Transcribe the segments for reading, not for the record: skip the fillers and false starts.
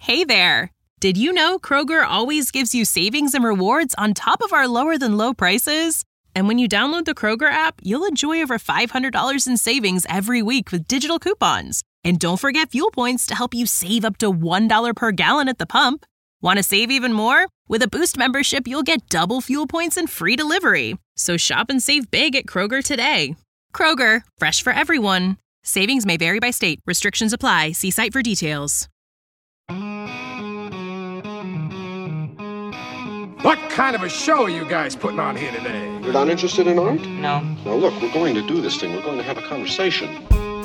Hey there! Did you know Kroger always gives you savings and rewards on top of our lower-than-low prices? And when you download the Kroger app, you'll enjoy over $500 in savings every week with digital coupons. And don't forget fuel points to help you save up to $1 per gallon at the pump. Want to save even more? With a Boost membership, you'll get double fuel points and free delivery. So shop and save big at Kroger today. Kroger, fresh for everyone. Savings may vary by state. Restrictions apply. See site for details. What kind of a show are you guys putting on here today? You're not interested in art? No. Well, look, we're going to do this thing. We're going to have a conversation.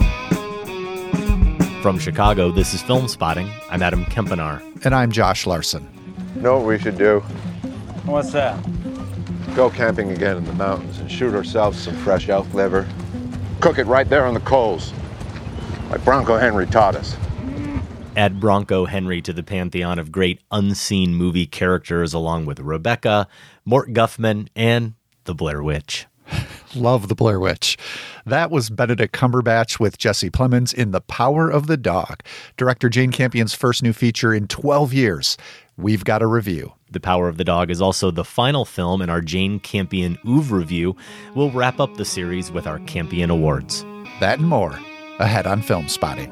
From Chicago, this is Film Spotting. I'm Adam Kempenaar. And I'm Josh Larson. You know what we should do? What's that? Go camping again in the mountains and shoot ourselves some fresh elk liver. Cook it right there on the coals, like Bronco Henry taught us. Add Bronco Henry to the pantheon of great unseen movie characters along with Rebecca, Mort Guffman, and the Blair Witch. Love the Blair Witch. That was Benedict Cumberbatch with Jesse Plemons in The Power of the Dog, director Jane Campion's first new feature in 12 years. We've got a review. The Power of the Dog is also the final film in our Jane Campion Oeuvre review. We'll wrap up the series with our Campion Awards. That and more ahead on Film Spotting.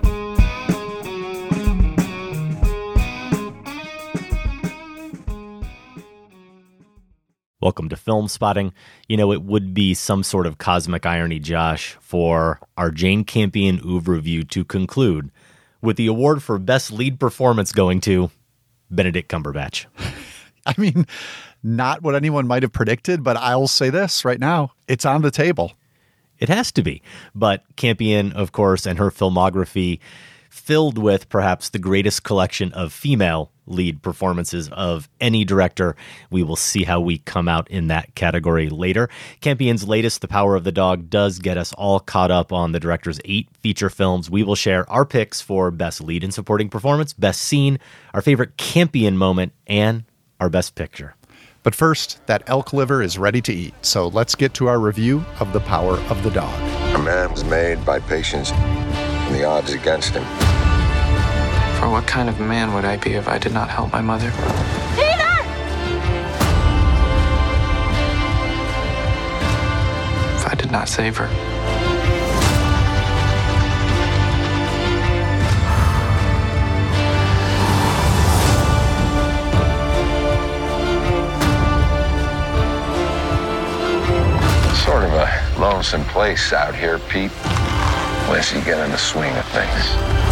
Welcome to Film Spotting. You know, it would be some sort of cosmic irony, Josh, for our Jane Campion Oeuvre review to conclude with the award for Best Lead Performance going to Benedict Cumberbatch. I mean, not what anyone might have predicted, but I'll say this right now. It's on the table. It has to be. But Campion, of course, and her filmography filled with perhaps the greatest collection of female lead performances of any director. We will see how we come out in that category later. Campion's latest, The Power of the Dog, does get us all caught up on the director's 8 feature films. We will share our picks for Best Lead and Supporting Performance, Best Scene, our favorite Campion moment, and our Best Picture. But first, that elk liver is ready to eat, so let's get to our review of The Power of the Dog. A man was made by patience and the odds against him. For what kind of man would I be if I did not help my mother? Peter! If I did not save her? Sort of a lonesome place out here, Pete, unless you get in the swing of things.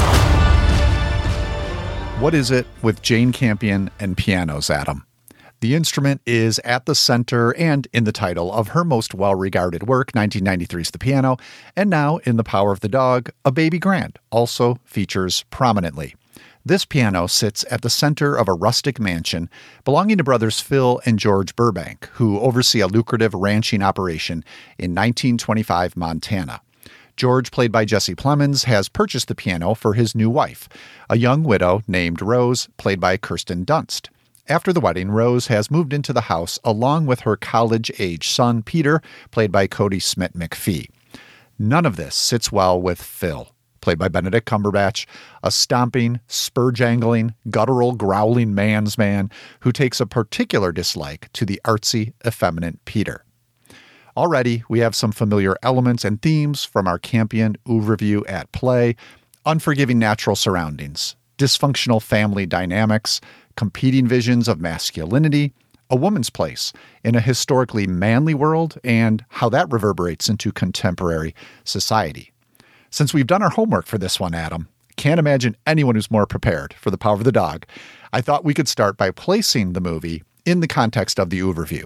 What is it with Jane Campion and pianos, Adam? The instrument is at the center and in the title of her most well-regarded work, 1993's The Piano, and now in The Power of the Dog, A Baby Grand also features prominently. This piano sits at the center of a rustic mansion belonging to brothers Phil and George Burbank, who oversee a lucrative ranching operation in 1925 Montana. George, played by Jesse Plemons, has purchased the piano for his new wife, a young widow named Rose, played by Kirsten Dunst. After the wedding, Rose has moved into the house along with her college-age son, Peter, played by Cody Smith McPhee. None of this sits well with Phil, played by Benedict Cumberbatch, a stomping, spur-jangling, guttural, growling man's man who takes a particular dislike to the artsy, effeminate Peter. Already, we have some familiar elements and themes from our Campion Oeuvre review at play: unforgiving natural surroundings, dysfunctional family dynamics, competing visions of masculinity, a woman's place in a historically manly world, and how that reverberates into contemporary society. Since we've done our homework for this one, Adam, can't imagine anyone who's more prepared for The Power of the Dog, I thought we could start by placing the movie in the context of the Oeuvre review.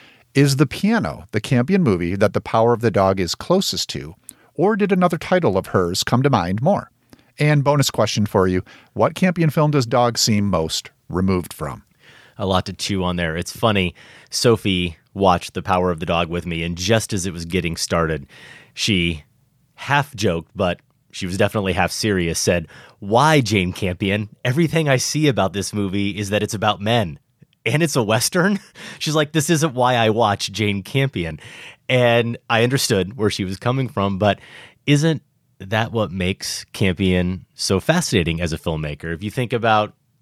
Is The Piano the Campion movie that The Power of the Dog is closest to, or did another title of hers come to mind more? And bonus question for you, what Campion film does Dog seem most removed from? A lot to chew on there. It's funny, Sophie watched The Power of the Dog with me, and just as it was getting started, she half joked, but she was definitely half serious, said, "Why, Jane Campion? Everything I see about this movie is that it's about men. And it's a Western." She's like, "This isn't why I watch Jane Campion." And I understood where she was coming from, but isn't that what makes Campion so fascinating as a filmmaker? If you think about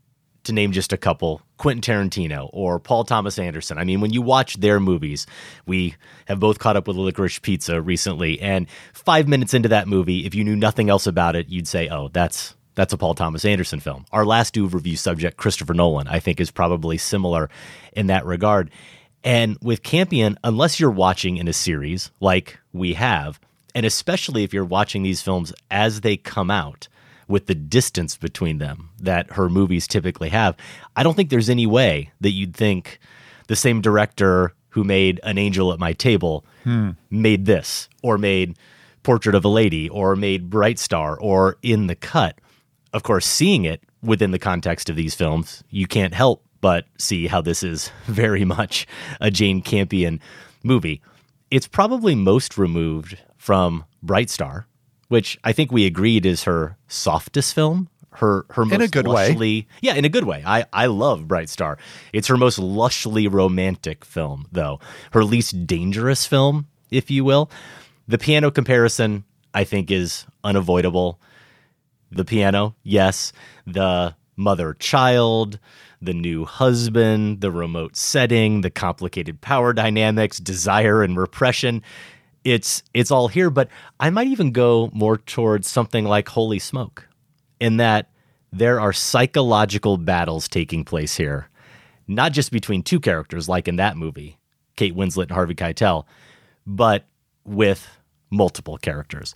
to name just a couple, Quentin Tarantino or Paul Thomas Anderson. I mean, when you watch their movies, we have both caught up with Licorice Pizza recently, and 5 minutes into that movie, if you knew nothing else about it, you'd say, oh, that's a Paul Thomas Anderson film. Our last Do review subject, Christopher Nolan, I think is probably similar in that regard. And with Campion, unless you're watching in a series like we have, and especially if you're watching these films as they come out, with the distance between them that her movies typically have, I don't think there's any way that you'd think the same director who made An Angel at My Table made this, or made Portrait of a Lady, or made Bright Star, or In the Cut. Of course, seeing it within the context of these films, you can't help but see how this is very much a Jane Campion movie. It's probably most removed from Bright Star, which I think we agreed is her softest film. Her most in a good lushly, way. Yeah, in a good way. I love Bright Star. It's her most lushly romantic film, though. Her least dangerous film, if you will. The piano comparison, I think, is unavoidable. The piano, yes. The mother-child, the new husband, the remote setting, the complicated power dynamics, desire and repression. It's all here, but I might even go more towards something like Holy Smoke, in that there are psychological battles taking place here, not just between two characters like in that movie, Kate Winslet and Harvey Keitel, but with multiple characters.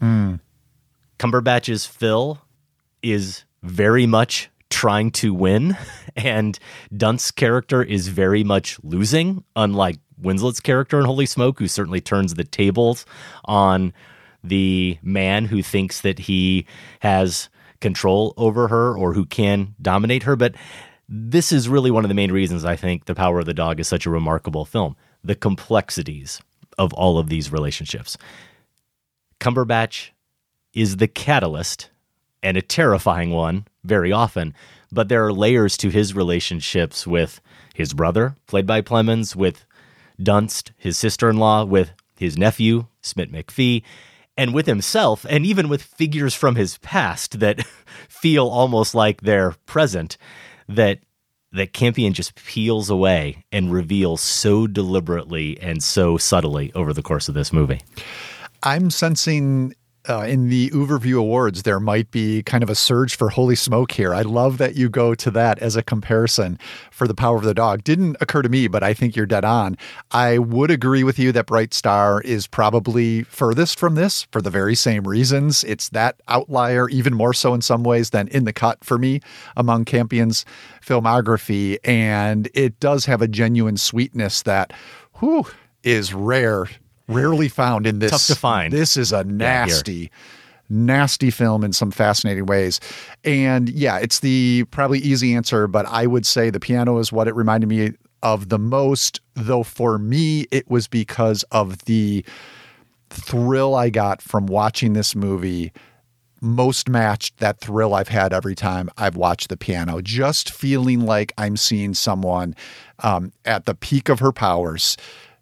Cumberbatch's Phil is very much trying to win, and Dunst's character is very much losing, unlike Winslet's character in Holy Smoke, who certainly turns the tables on the man who thinks that he has control over her or who can dominate her. But this is really one of the main reasons I think The Power of the Dog is such a remarkable film. The complexities of all of these relationships. Cumberbatch is the catalyst, and a terrifying one very often, but there are layers to his relationships with his brother, played by Plemons, with Dunst, his sister-in-law, with his nephew, Smit-McPhee, and with himself, and even with figures from his past that feel almost like they're present, that Campion just peels away and reveals so deliberately and so subtly over the course of this movie. I'm sensing in the Overview Awards, there might be kind of a surge for Holy Smoke here. I love that you go to that as a comparison for The Power of the Dog. Didn't occur to me, but I think you're dead on. I would agree with you that Bright Star is probably furthest from this for the very same reasons. It's that outlier, even more so in some ways than In the Cut for me among Campion's filmography. And it does have a genuine sweetness that is rarely found in this. Tough to find. This is a nasty film in some fascinating ways. And yeah, it's the probably easy answer, but I would say The Piano is what it reminded me of the most, though for me, it was because of the thrill I got from watching this movie most matched that thrill I've had every time I've watched The Piano. Just feeling like I'm seeing someone at the peak of her powers,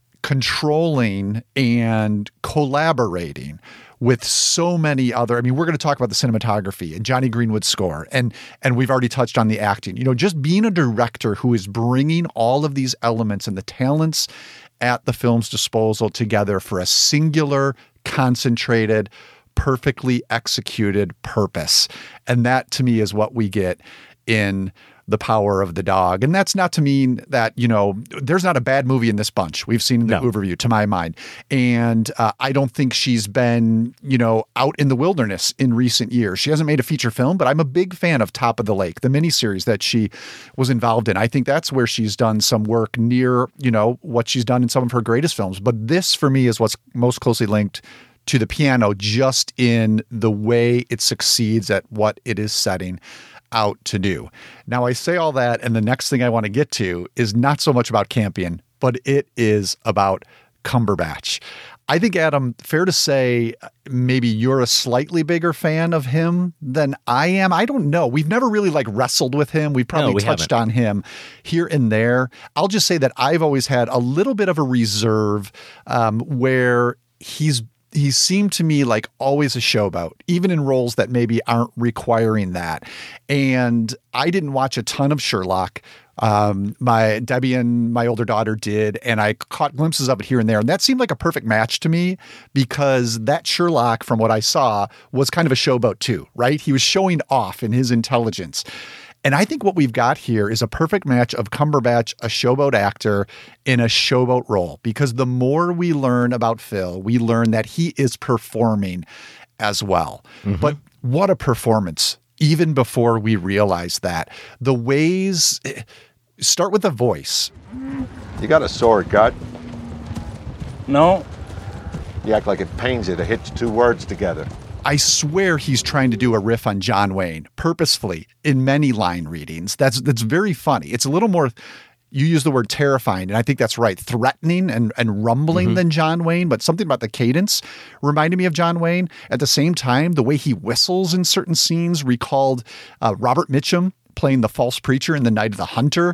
controlling and collaborating with so many other, I mean, we're going to talk about the cinematography and Johnny Greenwood's score, and we've already touched on the acting. You know, just being a director who is bringing all of these elements and the talents at the film's disposal together for a singular, concentrated, perfectly executed purpose. And that, to me, is what we get in The Power of the Dog. And that's not to mean that, you know, there's not a bad movie in this bunch. We've seen the overview, to my mind. And I don't think she's been, you know, out in the wilderness in recent years. She hasn't made a feature film, but I'm a big fan of Top of the Lake, the miniseries that she was involved in. I think that's where she's done some work near, you know, what she's done in some of her greatest films. But this, for me, is what's most closely linked to The Piano, just in the way it succeeds at what it is setting out to do. Now, I say all that, and the next thing I want to get to is not so much about Campion, but it is about Cumberbatch. I think, Adam, fair to say maybe you're a slightly bigger fan of him than I am. I don't know. We've never really wrestled with him. We've probably touched on him here and there. I'll just say that I've always had a little bit of a reserve where he's he seemed to me like always a showboat, even in roles that maybe aren't requiring that. And I didn't watch a ton of Sherlock. My Debbie and my older daughter did, and I caught glimpses of it here and there. And that seemed like a perfect match to me because that Sherlock, from what I saw, was kind of a showboat too, right? He was showing off in his intelligence. And I think what we've got here is a perfect match of Cumberbatch, a showboat actor, in a showboat role. Because the more we learn about Phil, we learn that he is performing as well. Mm-hmm. But what a performance, even before we realize that. The ways... Start with the voice. You got a sore gut? No. You act like it pains you to hitch two words together. I swear he's trying to do a riff on John Wayne, purposefully, in many line readings. That's very funny. It's a little more, you use the word terrifying, and I think that's right, threatening and rumbling than John Wayne, but something about the cadence reminded me of John Wayne. At the same time, the way he whistles in certain scenes recalled Robert Mitchum playing the false preacher in The Night of the Hunter.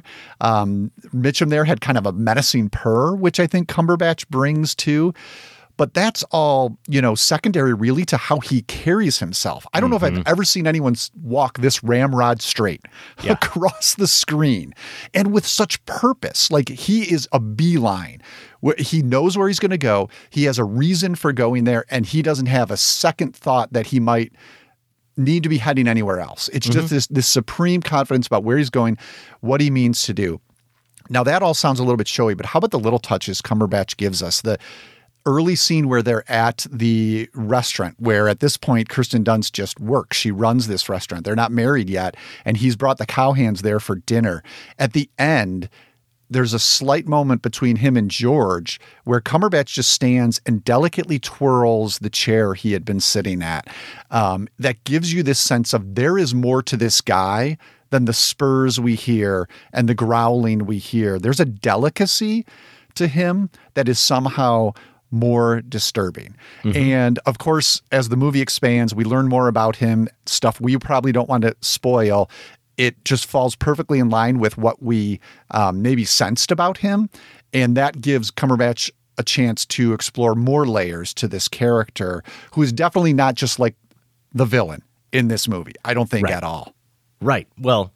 Mitchum there had kind of a menacing purr, which I think Cumberbatch brings too. But that's all, secondary really to how he carries himself. I don't know if I've ever seen anyone walk this ramrod straight across the screen and with such purpose. Like he is a beeline. He knows where he's going to go. He has a reason for going there, and he doesn't have a second thought that he might need to be heading anywhere else. It's just this supreme confidence about where he's going, what he means to do. Now that all sounds a little bit showy, but how about the little touches Cumberbatch gives us? The early scene where they're at the restaurant, where at this point Kirsten Dunst just works. She runs this restaurant. They're not married yet, and he's brought the cowhands there for dinner. At the end, there's a slight moment between him and George where Cumberbatch just stands and delicately twirls the chair he had been sitting at. That gives you this sense of there is more to this guy than the spurs we hear and the growling we hear. There's a delicacy to him that is somehow more disturbing. And of course, as the movie expands, we learn more about him, stuff we probably don't want to spoil. It just falls perfectly in line with what we maybe sensed about him. And that gives Cumberbatch a chance to explore more layers to this character, who is definitely not just like the villain in this movie. I don't think at all. Right. Well,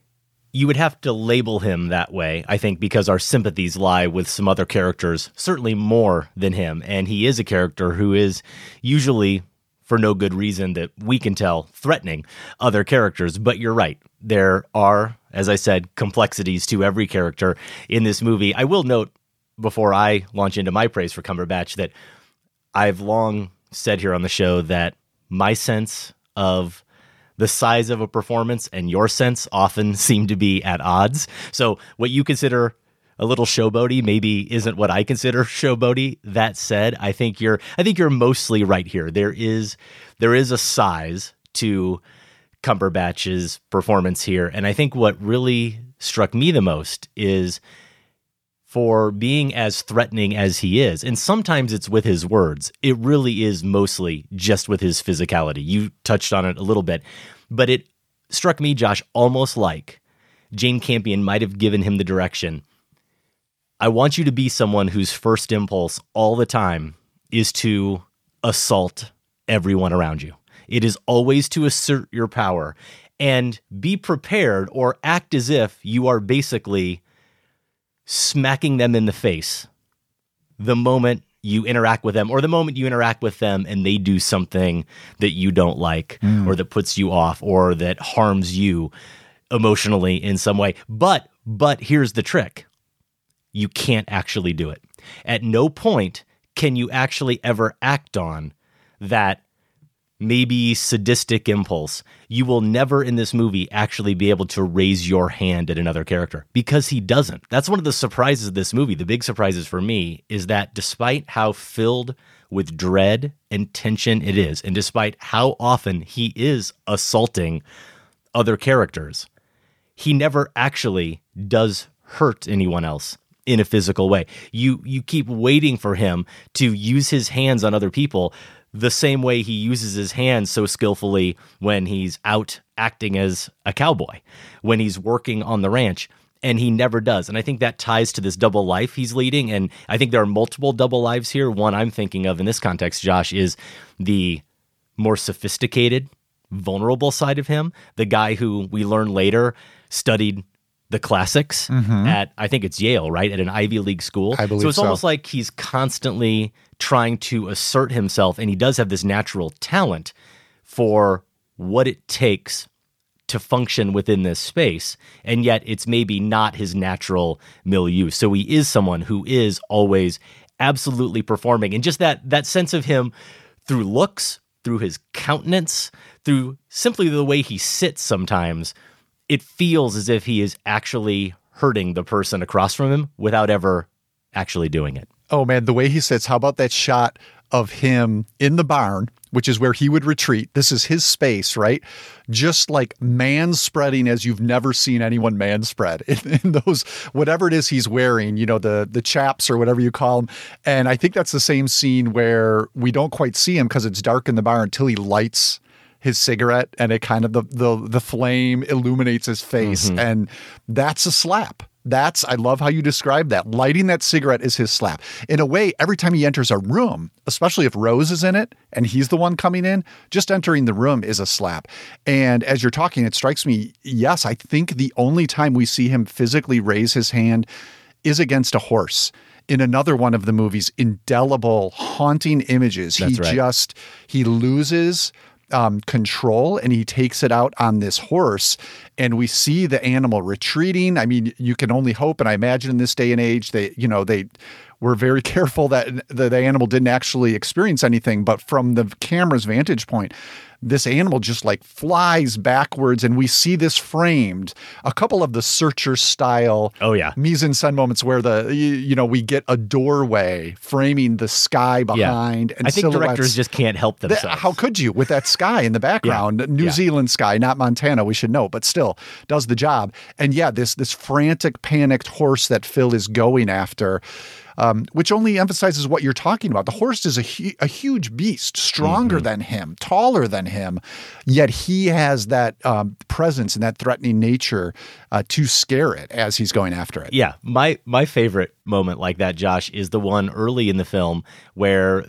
you would have to label him that way, I think, because our sympathies lie with some other characters, certainly more than him. And he is a character who is usually, for no good reason that we can tell, threatening other characters. But you're right. There are, as I said, complexities to every character in this movie. I will note, before I launch into my praise for Cumberbatch, that I've long said here on the show that my sense of the size of a performance and your sense often seem to be at odds. So what you consider a little showboaty maybe isn't what I consider showboaty. That said, I think you're mostly right here. There is a size to Cumberbatch's performance here, and I think what really struck me the most is, for being as threatening as he is, and sometimes it's with his words, it really is mostly just with his physicality. You touched on it a little bit, but it struck me, Josh, almost like Jane Campion might have given him the direction: I want you to be someone whose first impulse all the time is to assault everyone around you. It is always to assert your power, and be prepared or act as if you are basically smacking them in the face the moment you interact with them, or the moment you interact with them and they do something that you don't like, or that puts you off, or that harms you emotionally in some way. But here's the trick. You can't actually do it. At no point can you actually ever act on that maybe sadistic impulse. You will never in this movie actually be able to raise your hand at another character, because he doesn't. That's one of the surprises of this movie. The big surprises for me is that despite how filled with dread and tension it is, and despite how often he is assaulting other characters, he never actually does hurt anyone else in a physical way. You keep waiting for him to use his hands on other people the same way he uses his hands so skillfully when he's out acting as a cowboy, when he's working on the ranch. and he never does. And I think that ties to this double life he's leading. And I think there are multiple double lives here. One I'm thinking of in this context, Josh, is the more sophisticated, vulnerable side of him. The guy who we learn later studied the classics at, I think it's Yale, right? At an Ivy League school. I believe so. It's so. almost like he's constantly trying to assert himself, and he does have this natural talent for what it takes to function within this space, and yet it's maybe not his natural milieu. So he is someone who is always absolutely performing, and just that sense of him through looks, through his countenance, through simply the way he sits sometimes, it feels as if he is actually hurting the person across from him without ever actually doing it. Oh man, the way he sits, how about that shot of him in the barn, which is where he would retreat? This is his space, right? Just like man spreading as you've never seen anyone man spread in those, whatever it is he's wearing, you know, the chaps or whatever you call them. And I think that's the same scene where we don't quite see him because it's dark in the barn until he lights his cigarette and it kind of, the flame illuminates his face. And that's a slap. I love how you describe that. Lighting that cigarette is his slap. In a way, every time he enters a room, especially if Rose is in it and he's the one coming in, just entering the room is a slap. And as you're talking, it strikes me, yes, I think the only time we see him physically raise his hand is against a horse. In another one of the movie's indelible, haunting images, he loses control and he takes it out on this horse, and we see the animal retreating. I mean, you can only hope, and I imagine in this day and age, they were very careful that the animal didn't actually experience anything, but from the camera's vantage point, this animal just like flies backwards, and we see this framed. A couple of the Searcher style mise-en-scène moments where we get a doorway framing the sky behind. And I think directors just can't help themselves. How could you with that sky in the background? New Zealand sky, not Montana, we should know, but still does the job. And this frantic, panicked horse that Phil is going after, which only emphasizes what you're talking about. The horse is a huge beast, stronger than him, taller than him, yet he has that presence and that threatening nature to scare it as he's going after it. Yeah, my favorite moment like that, Josh, is the one early in the film where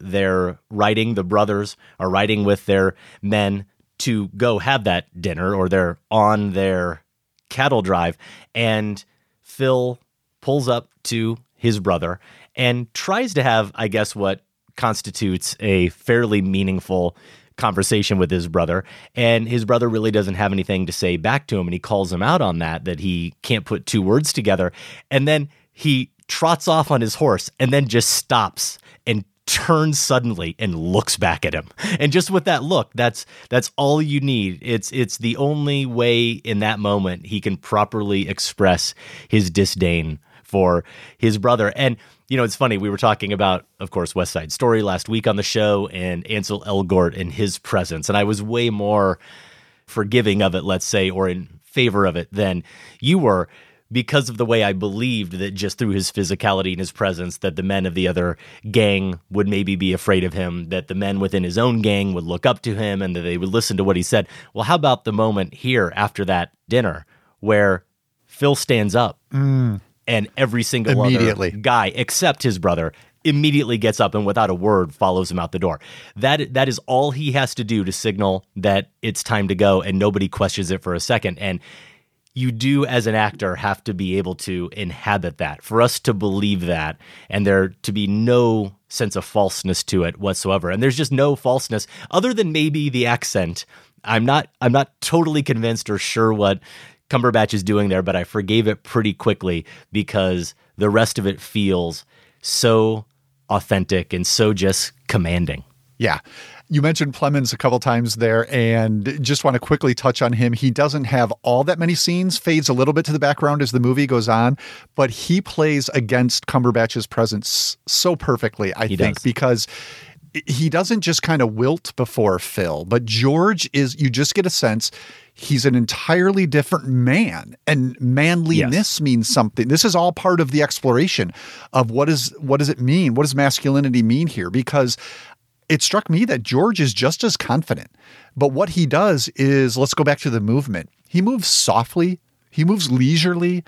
the brothers are riding with their men to go have that dinner, or they're on their cattle drive, and Phil pulls up to his brother and tries to have, I guess, what constitutes a fairly meaningful conversation with his brother. And his brother really doesn't have anything to say back to him. And he calls him out on that he can't put two words together. And then he trots off on his horse and then just stops and turns suddenly and looks back at him. And just with that look, that's all you need. It's the only way in that moment he can properly express his disdain for his brother. And it's funny, we were talking about, of course, West Side Story last week on the show, and Ansel Elgort and his presence. And I was way more forgiving of it, let's say, or in favor of it than you were, because of the way I believed that just through his physicality and his presence, that the men of the other gang would maybe be afraid of him, that the men within his own gang would look up to him, and that they would listen to what he said. Well, how about the moment here after that dinner where Phil stands up and every single other guy except his brother immediately gets up and without a word follows him out the door. That is all he has to do to signal that it's time to go, and nobody questions it for a second. And you do, as an actor, have to be able to inhabit that, for us to believe that, and there to be no sense of falseness to it whatsoever. And there's just no falseness other than maybe the accent. I'm not totally convinced or sure what Cumberbatch is doing there, but I forgave it pretty quickly because the rest of it feels so authentic and so just commanding. Yeah. You mentioned Plemons a couple times there, and just want to quickly touch on him. He doesn't have all that many scenes, fades a little bit to the background as the movie goes on, but he plays against Cumberbatch's presence so perfectly, I think, because he doesn't just kind of wilt before Phil, but George is, you just get a sense he's an entirely different man, and manliness means something. This is all part of the exploration of what does it mean? What does masculinity mean here? Because it struck me that George is just as confident, but what he does is, let's go back to the movement. He moves softly, He moves leisurely.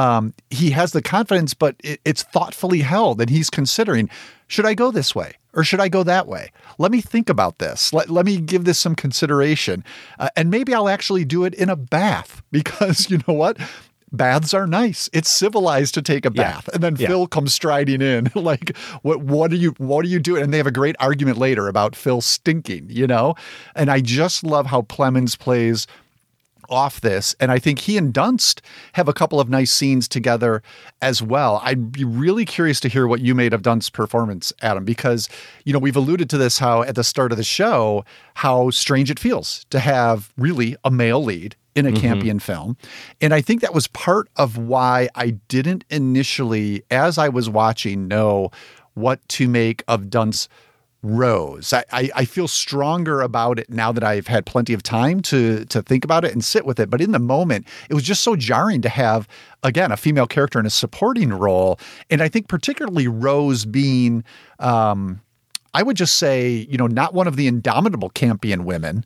He has the confidence, but it's thoughtfully held. And he's considering, should I go this way or should I go that way? Let me think about this. Let me give this some consideration. And maybe I'll actually do it in a bath because you know what? Baths are nice. It's civilized to take a bath. And then Phil comes striding in like, what are you doing? And they have a great argument later about Phil stinking, you know? And I just love how Plemons plays off this. And I think he and Dunst have a couple of nice scenes together as well. I'd be really curious to hear what you made of Dunst's performance, Adam, because, you know, we've alluded to this, how at the start of the show, how strange it feels to have really a male lead in a Campion film. And I think that was part of why I didn't initially, as I was watching, know what to make of Dunst's Rose. I feel stronger about it now that I've had plenty of time to think about it and sit with it. But in the moment, it was just so jarring to have, again, a female character in a supporting role. And I think particularly Rose being, I would just say, you know, not one of the indomitable Campion women,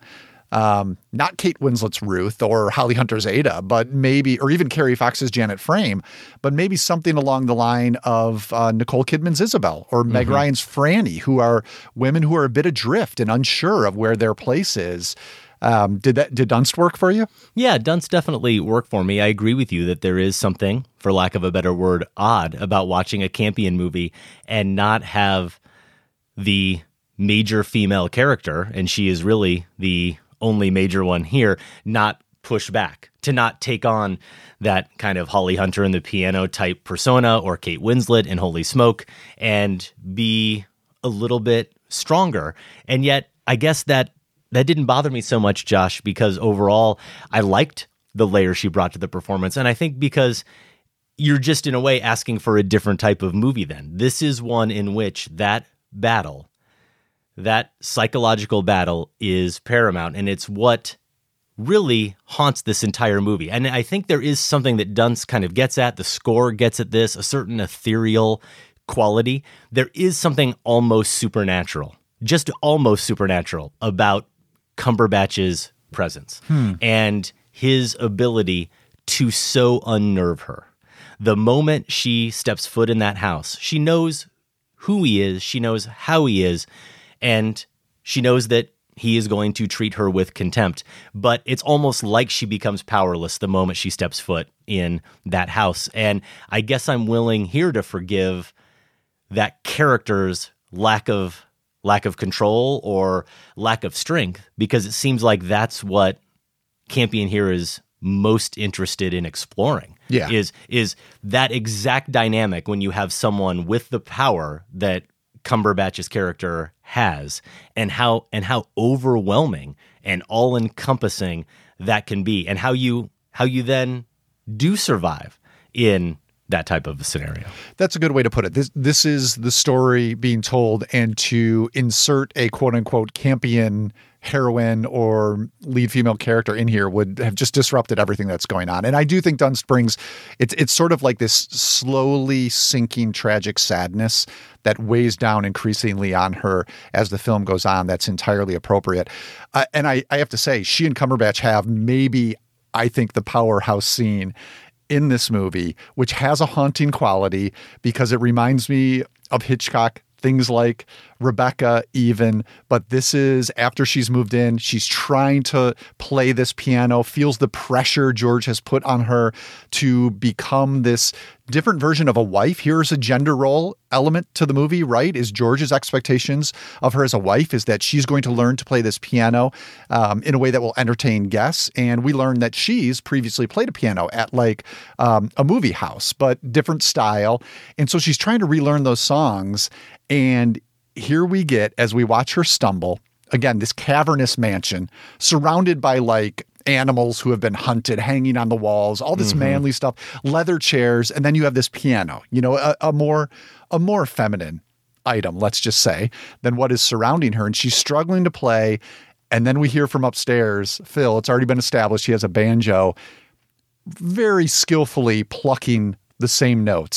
not Kate Winslet's Ruth or Holly Hunter's Ada, but maybe, or even Carrie Fox's Janet Frame, but maybe something along the line of Nicole Kidman's Isabel or Meg Ryan's Franny, who are women who are a bit adrift and unsure of where their place is. Did Dunst work for you? Yeah, Dunst definitely worked for me. I agree with you that there is something, for lack of a better word, odd about watching a Campion movie and not have the major female character, and she is really the only major one here, not push back, to not take on that kind of Holly Hunter in the Piano type persona or Kate Winslet in Holy Smoke and be a little bit stronger. And yet, I guess that didn't bother me so much, Josh, because overall, I liked the layer she brought to the performance. And I think because you're just in a way asking for a different type of movie then. This is one in which that battle, that psychological battle, is paramount, and it's what really haunts this entire movie. And I think there is something that Dunst kind of gets at, the score gets at this, a certain ethereal quality. There is something almost supernatural, just almost supernatural about Cumberbatch's presence and his ability to so unnerve her. The moment she steps foot in that house, she knows who he is, she knows how he is, and she knows that he is going to treat her with contempt. But it's almost like she becomes powerless the moment she steps foot in that house. And I guess I'm willing here to forgive that character's lack of control or lack of strength, because it seems like that's what Campion here is most interested in exploring. Yeah. Is that exact dynamic when you have someone with the power that Cumberbatch's character has, and how overwhelming and all-encompassing that can be, and how you then do survive in that type of a scenario. That's a good way to put it. This is the story being told, and to insert a quote-unquote Campion heroine or lead female character in here would have just disrupted everything that's going on. And I do think Dunst brings, it's sort of like this slowly sinking tragic sadness that weighs down increasingly on her as the film goes on. That's entirely appropriate. And I have to say, she and Cumberbatch have maybe, I think, the powerhouse scene in this movie, which has a haunting quality because it reminds me of Hitchcock, things like Rebecca even, but this is after she's moved in, she's trying to play this piano, feels the pressure George has put on her to become this different version of a wife. Here's a gender role element to the movie, right? Is George's expectations of her as a wife is that she's going to learn to play this piano in a way that will entertain guests. And we learn that she's previously played a piano at like a movie house, but different style. And so she's trying to relearn those songs. And here we get, as we watch her stumble, again, this cavernous mansion surrounded by like animals who have been hunted hanging on the walls, all this manly stuff, leather chairs. And then you have this piano, you know, a more feminine item, let's just say, than what is surrounding her. And she's struggling to play. And then we hear from upstairs, Phil, it's already been established, he has a banjo, very skillfully plucking the same notes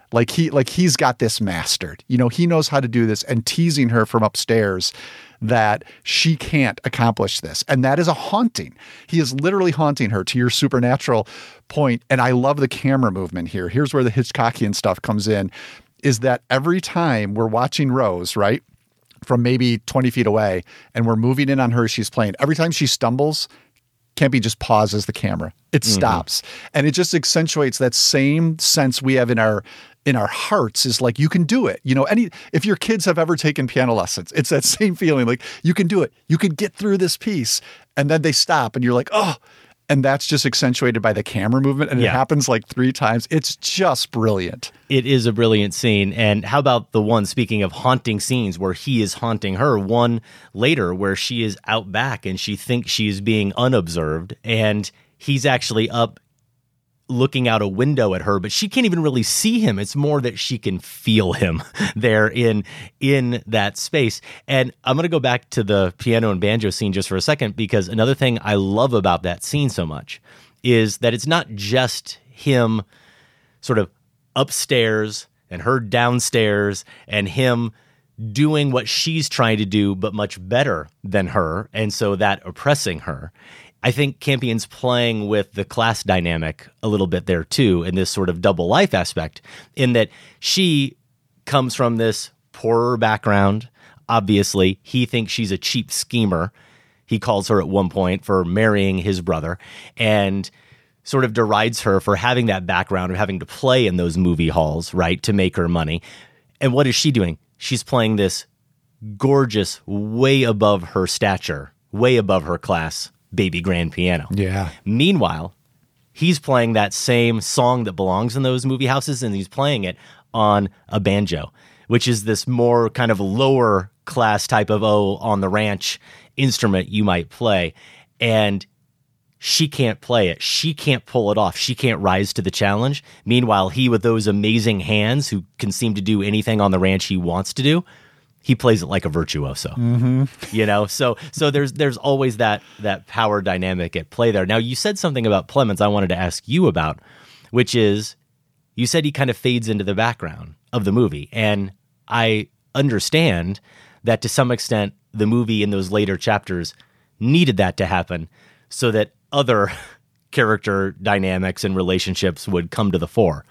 Like he's got this mastered. You know, he knows how to do this, and teasing her from upstairs that she can't accomplish this. And that is a haunting. He is literally haunting her, to your supernatural point. And I love the camera movement here. Here's where the Hitchcockian stuff comes in, is that every time we're watching Rose, right, from maybe 20 feet away, and we're moving in on her, she's playing. Every time she stumbles, Campy just pauses the camera. It stops. And it just accentuates that same sense we have in our hearts, is like, you can do it. You know, if your kids have ever taken piano lessons, it's that same feeling, like, you can do it. You can get through this piece. And then they stop and you're like, oh, and that's just accentuated by the camera movement. And it happens like 3 times. It's just brilliant. It is a brilliant scene. And how about the one, speaking of haunting scenes, where he is haunting her, one later where she is out back and she thinks she's being unobserved, and he's actually up looking out a window at her, but she can't even really see him. It's more that she can feel him there in that space. And I'm going to go back to the piano and banjo scene just for a second, because another thing I love about that scene so much is that it's not just him sort of upstairs and her downstairs and him doing what she's trying to do, but much better than her, and so that oppressing her. I think Campion's playing with the class dynamic a little bit there too, in this sort of double life aspect, in that she comes from this poorer background. Obviously, he thinks she's a cheap schemer. He calls her at one point for marrying his brother, and sort of derides her for having that background of having to play in those movie halls, right, to make her money. And what is she doing? She's playing this gorgeous, way above her stature, way above her class baby grand piano. Yeah. Meanwhile, he's playing that same song that belongs in those movie houses, and he's playing it on a banjo, which is this more kind of lower class type of, on the ranch instrument you might play. And she can't play it. She can't pull it off. She can't rise to the challenge. Meanwhile, he, with those amazing hands, who can seem to do anything on the ranch he wants to do, he plays it like a virtuoso. You know, so there's always that power dynamic at play there. Now, you said something about Plemons I wanted to ask you about, which is, you said he kind of fades into the background of the movie. And I understand that to some extent, the movie in those later chapters needed that to happen so that other character dynamics and relationships would come to the fore.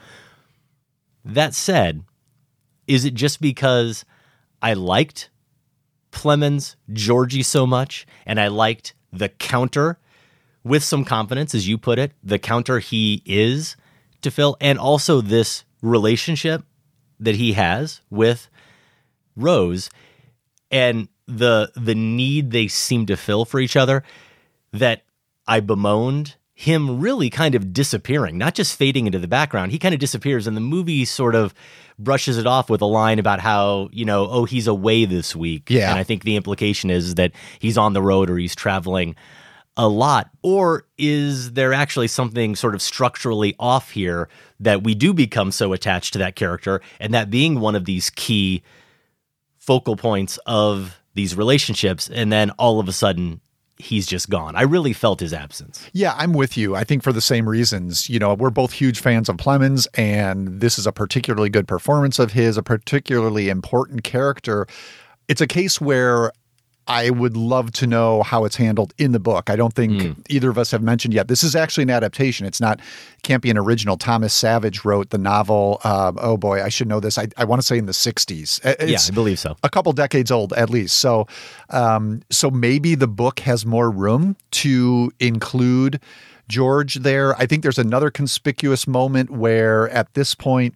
That said, is it just because I liked Plemons' Georgie so much, and I liked the counter with some confidence, as you put it, the counter he is to Phil, and also this relationship that he has with Rose, and the need they seem to fill for each other, that I bemoaned him really kind of disappearing, not just fading into the background. He kind of disappears, and the movie sort of brushes it off with a line about how, you know, he's away this week. Yeah. And I think the implication is that he's on the road or he's traveling a lot. Or is there actually something sort of structurally off here that we do become so attached to that character, and that being one of these key focal points of these relationships, and then all of a sudden he's just gone? I really felt his absence. Yeah, I'm with you. I think for the same reasons. You know, we're both huge fans of Plemons, and this is a particularly good performance of his, a particularly important character. It's a case where I would love to know how it's handled in the book. I don't think either of us have mentioned yet. This is actually an adaptation. It's not, can't be an original. Thomas Savage wrote the novel. Oh boy, I should know this. I want to say in the 60s. Yeah, I believe so. A couple decades old at least. So maybe the book has more room to include George there. I think there's another conspicuous moment where at this point,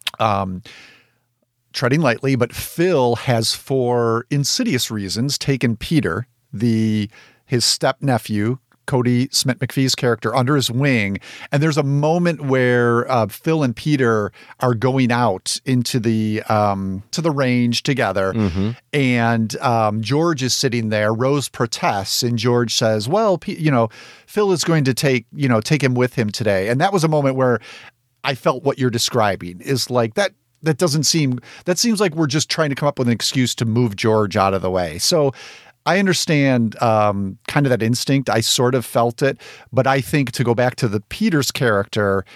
treading lightly, but Phil has, for insidious reasons, taken Peter, his step-nephew, Cody Smith-McPhee's character, under his wing. And there's a moment where Phil and Peter are going out into the to the range together. And George is sitting there. Rose protests, and George says, well, Phil is going to take him with him today. And that was a moment where I felt what you're describing is like that. That seems like we're just trying to come up with an excuse to move George out of the way. So I understand kind of that instinct. I sort of felt it, but I think to go back to the Peter's character,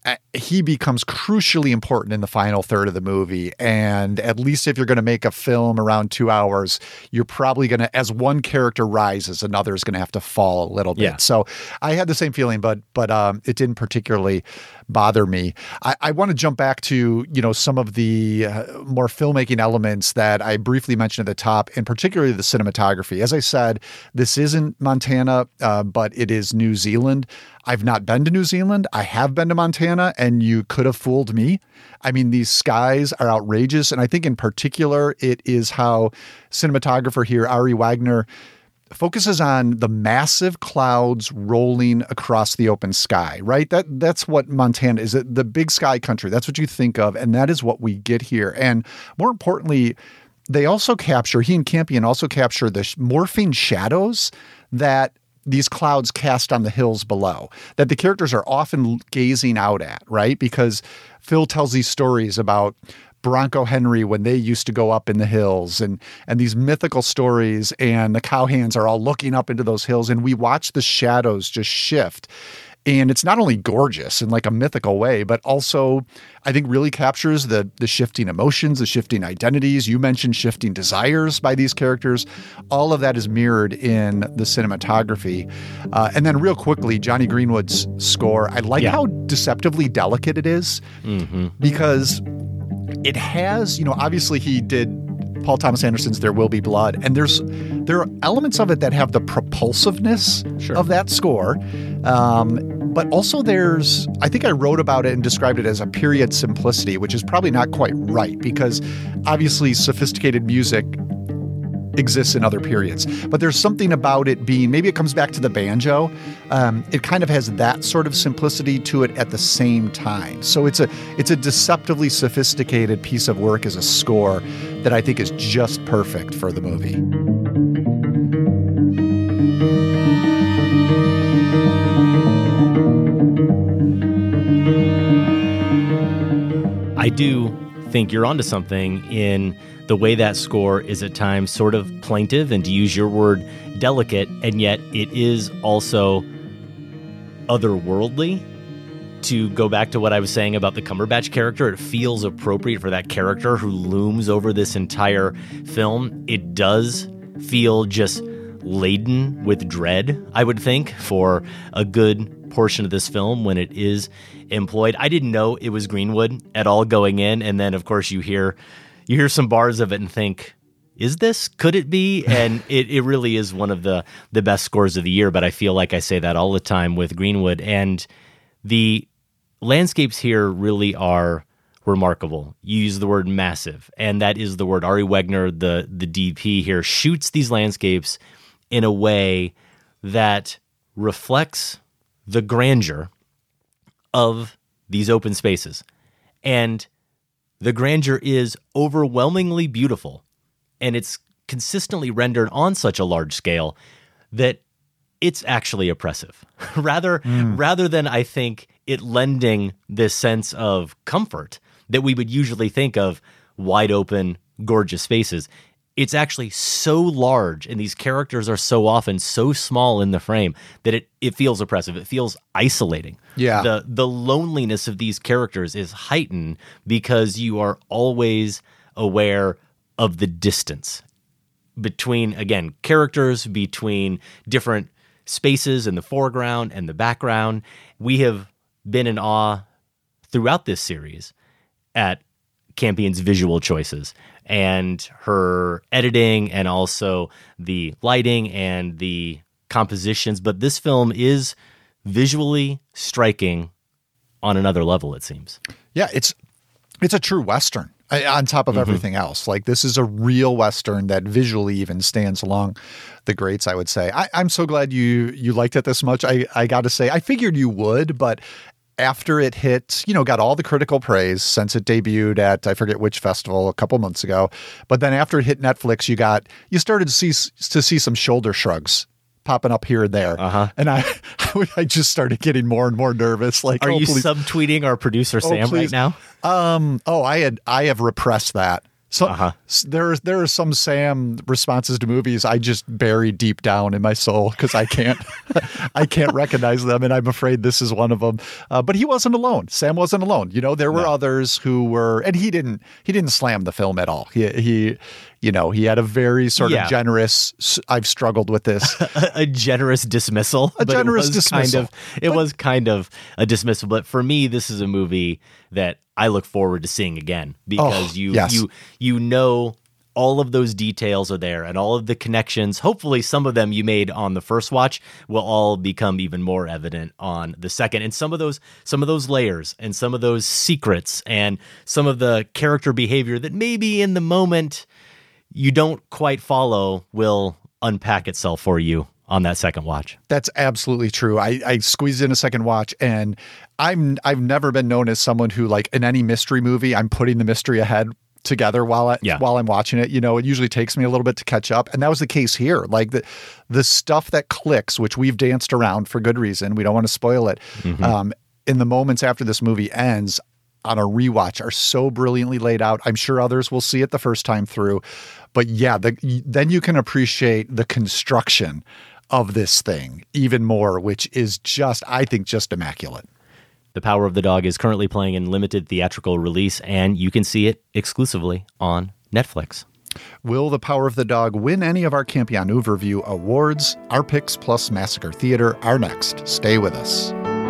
he becomes crucially important in the final third of the movie. And at least if you're going to make a film around 2 hours, you're probably going to, as one character rises, another is going to have to fall a little bit. Yeah. So I had the same feeling, but it didn't particularly bother me. I want to jump back to, some of the more filmmaking elements that I briefly mentioned at the top, and particularly the cinematography. As I said, this isn't Montana, but it is New Zealand. I've not been to New Zealand. I have been to Montana, and you could have fooled me. I mean, these skies are outrageous. And I think in particular, it is how cinematographer here, Ari Wagner, focuses on the massive clouds rolling across the open sky, right? That's what Montana is, the big sky country. That's what you think of. And that is what we get here. And more importantly, he and Campion also capture the morphing shadows that these clouds cast on the hills below, that the characters are often gazing out at, right? Because Phil tells these stories about Bronco Henry when they used to go up in the hills and these mythical stories, and the cowhands are all looking up into those hills, and we watch the shadows just shift. And it's not only gorgeous in like a mythical way, but also I think really captures the shifting emotions, the shifting identities. You mentioned shifting desires by these characters. All of that is mirrored in the cinematography. And then real quickly, Johnny Greenwood's score. I like how deceptively delicate it is because it has, obviously he did Paul Thomas Anderson's There Will Be Blood, and there are elements of it that have the propulsiveness of that score. But also I think I wrote about it and described it as a period simplicity, which is probably not quite right because obviously sophisticated music exists in other periods. But there's something about it being, maybe it comes back to the banjo. It kind of has that sort of simplicity to it at the same time. So it's a deceptively sophisticated piece of work as a score that I think is just perfect for the movie. I do think you're onto something in the way that score is at times sort of plaintive, and to use your word, delicate, and yet it is also otherworldly. To go back to what I was saying about the Cumberbatch character, it feels appropriate for that character who looms over this entire film. It does feel just laden with dread, I would think, for a good portion of this film when it is employed. I didn't know it was Greenwood at all going in, and then of course you hear some bars of it and think, could it be? And it really is one of the best scores of the year, but I feel like I say that all the time with Greenwood. And the landscapes here really are remarkable. You use the word massive, and that is the word. Ari Wagner, the DP here, shoots these landscapes in a way that reflects the grandeur of these open spaces. And the grandeur is overwhelmingly beautiful, and it's consistently rendered on such a large scale that it's actually oppressive. rather than, I think, it lending this sense of comfort that we would usually think of wide open, gorgeous spaces. It's actually so large, and these characters are so often so small in the frame that it feels oppressive. It feels isolating. Yeah. The loneliness of these characters is heightened because you are always aware of the distance between, again, characters, between different spaces in the foreground and the background. We have been in awe throughout this series at Campion's visual choices and her editing, and also the lighting and the compositions. But this film is visually striking on another level, it seems. Yeah, it's a true Western on top of everything else. Like, this is a real Western that visually even stands along the greats, I would say. I'm so glad you liked it this much. I got to say, I figured you would, but after it hit, got all the critical praise since it debuted at, I forget which festival, a couple months ago. But then after it hit Netflix, you started to see some shoulder shrugs popping up here and there. And I just started getting more and more nervous. Like, are you subtweeting our producer Sam right now? I have repressed that So there are some Sam responses to movies I just bury deep down in my soul because I can't recognize them, and I'm afraid this is one of them. But he wasn't alone. Sam wasn't alone. There were others who were, and he didn't slam the film at all. He had a very sort of generous. I've struggled with this. a generous dismissal. It was kind of a dismissal. But for me, this is a movie that I look forward to seeing again because you know all of those details are there and all of the connections. Hopefully some of them you made on the first watch will all become even more evident on the second. And some of those layers and some of those secrets and some of the character behavior that maybe in the moment you don't quite follow will unpack itself for you on that second watch. That's absolutely true. I squeezed in a second watch, and I've never been known as someone who, like, in any mystery movie, I'm putting the mystery ahead together while I'm watching it. It usually takes me a little bit to catch up, and that was the case here. Like the stuff that clicks, which we've danced around for good reason. We don't want to spoil it. In the moments after this movie ends on a rewatch are so brilliantly laid out. I'm sure others will see it the first time through, but then you can appreciate the construction of this thing even more, which is I think just immaculate. The Power of the Dog is currently playing in limited theatrical release, and you can see it exclusively on Netflix. Will The Power of the Dog win any of our Campion Overview awards? Our picks plus Massacre Theater are next. Stay with us.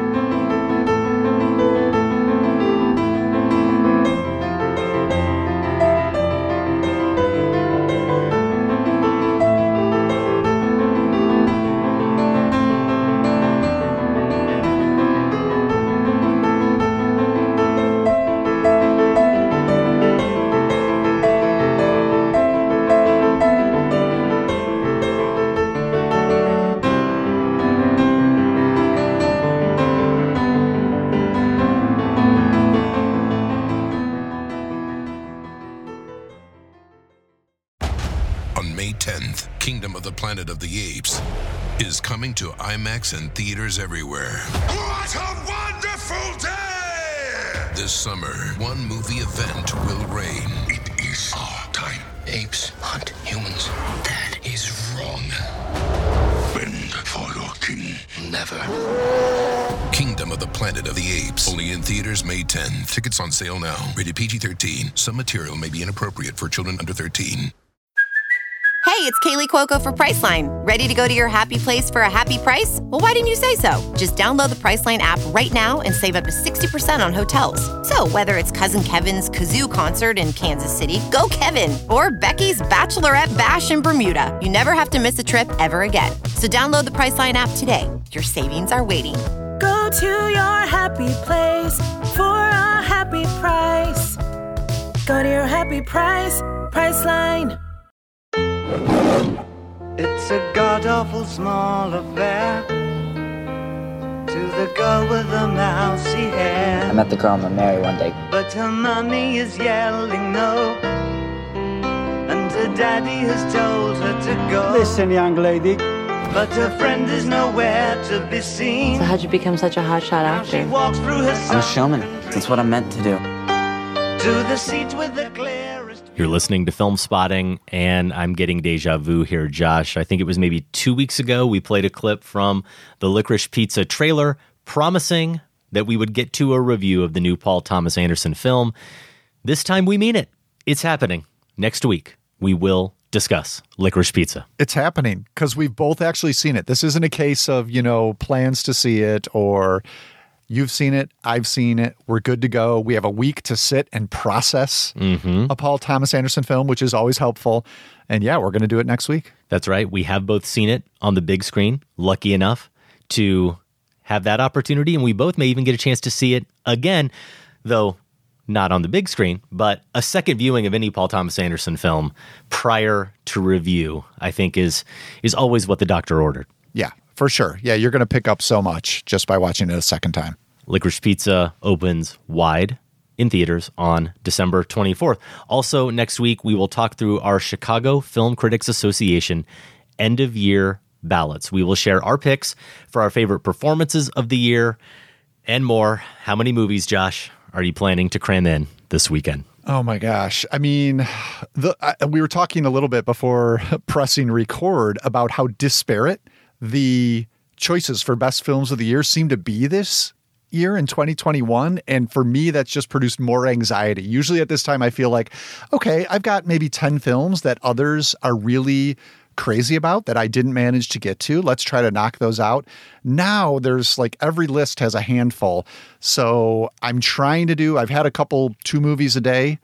To IMAX and theaters everywhere. What a wonderful day! This summer, one movie event will reign. It is our time. Apes hunt humans. That is wrong. Bend for your king. Never. Kingdom of the Planet of the Apes. Only in theaters May 10th. Tickets on sale now. Rated PG-13. Some material may be inappropriate for children under 13. Hey, it's Kaylee Cuoco for Priceline. Ready to go to your happy place for a happy price? Well, why didn't you say so? Just download the Priceline app right now and save up to 60% on hotels. So whether it's Cousin Kevin's Kazoo Concert in Kansas City, go Kevin, or Becky's Bachelorette Bash in Bermuda, you never have to miss a trip ever again. So download the Priceline app today. Your savings are waiting. Go to your happy place for a happy price. Go to your happy price, Priceline. It's a god-awful small affair to the girl with the mousy hair. I met the girl I'm gonna marry one day. But her mommy is yelling no, and her daddy has told her to go. Listen, young lady. But her friend is nowhere to be seen. So how'd you become such a hotshot actor? She walks through her I'm a showman. That's what I'm meant to do. To the seat with the clearest. You're listening to Film Spotting, and I'm getting deja vu here, Josh. I think it was maybe 2 weeks ago we played a clip from the Licorice Pizza trailer promising that we would get to a review of the new Paul Thomas Anderson film. This time we mean it. It's happening. Next week, we will discuss Licorice Pizza. It's happening because we've both actually seen it. This isn't a case of, plans to see it or you've seen it, I've seen it, we're good to go. We have a week to sit and process a Paul Thomas Anderson film, which is always helpful. And yeah, we're going to do it next week. That's right. We have both seen it on the big screen, lucky enough to have that opportunity. And we both may even get a chance to see it again, though not on the big screen, but a second viewing of any Paul Thomas Anderson film prior to review, I think is always what the doctor ordered. Yeah. For sure. Yeah, you're going to pick up so much just by watching it a second time. Licorice Pizza opens wide in theaters on December 24th. Also, next week, we will talk through our Chicago Film Critics Association end-of-year ballots. We will share our picks for our favorite performances of the year and more. How many movies, Josh, are you planning to cram in this weekend? Oh my gosh. I mean, we were talking a little bit before pressing record about how disparate the choices for best films of the year seem to be this year in 2021. And for me, that's just produced more anxiety. Usually at this time, I feel like, okay, I've got maybe 10 films that others are really crazy about that I didn't manage to get to. Let's try to knock those out. Now there's like every list has a handful. So I'm trying to do, I've had a couple 2 movies a day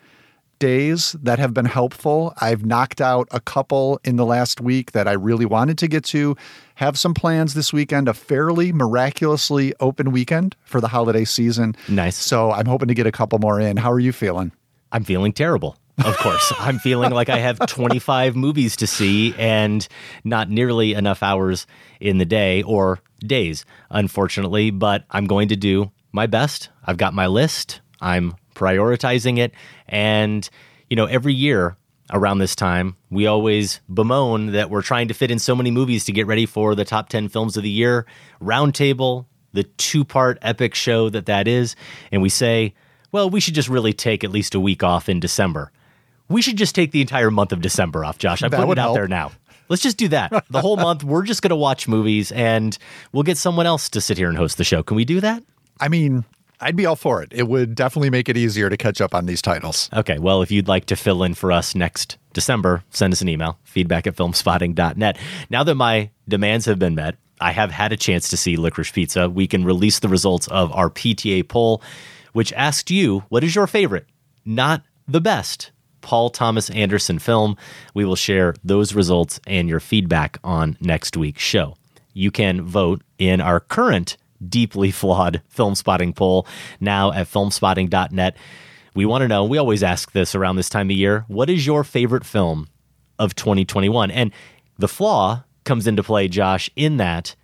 days that have been helpful. I've knocked out a couple in the last week that I really wanted to get to. Have some plans this weekend, a fairly miraculously open weekend for the holiday season. Nice. So I'm hoping to get a couple more in. How are you feeling? I'm feeling terrible. Of course. I'm feeling like I have 25 movies to see and not nearly enough hours in the day or days, unfortunately, but I'm going to do my best. I've got my list. I'm prioritizing it. And, you know, every year around this time, we always bemoan that we're trying to fit in so many movies to get ready for the top 10 films of the year roundtable, the 2-part epic show that is. And we say, well, we should just really take at least a week off in December. We should just take the entire month of December off, Josh. I put it out there now. Let's just do that. The whole month, we're just going to watch movies, and we'll get someone else to sit here and host the show. Can we do that? I mean, I'd be all for it. It would definitely make it easier to catch up on these titles. Okay, well, if you'd like to fill in for us next December, send us an email, feedback@filmspotting.net. Now that my demands have been met, I have had a chance to see Licorice Pizza. We can release the results of our PTA poll, which asked you, what is your favorite, not the best, Paul Thomas Anderson film? We will share those results and your feedback on next week's show. You can vote in our current deeply flawed Film Spotting poll now at filmspotting.net. We want to know, we always ask this around this time of year, what is your favorite film of 2021? And the flaw comes into play, Josh, in that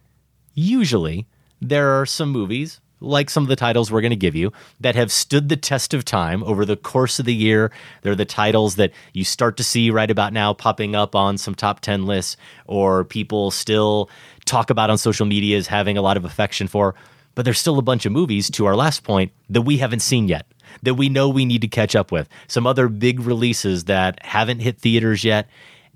usually there are some movies, like some of the titles we're going to give you, that have stood the test of time over the course of the year. They're the titles that you start to see right about now popping up on some top 10 lists, or people still talk about on social media as having a lot of affection for. But there's still a bunch of movies, to our last point, that we haven't seen yet, that we know we need to catch up with. Some other big releases that haven't hit theaters yet.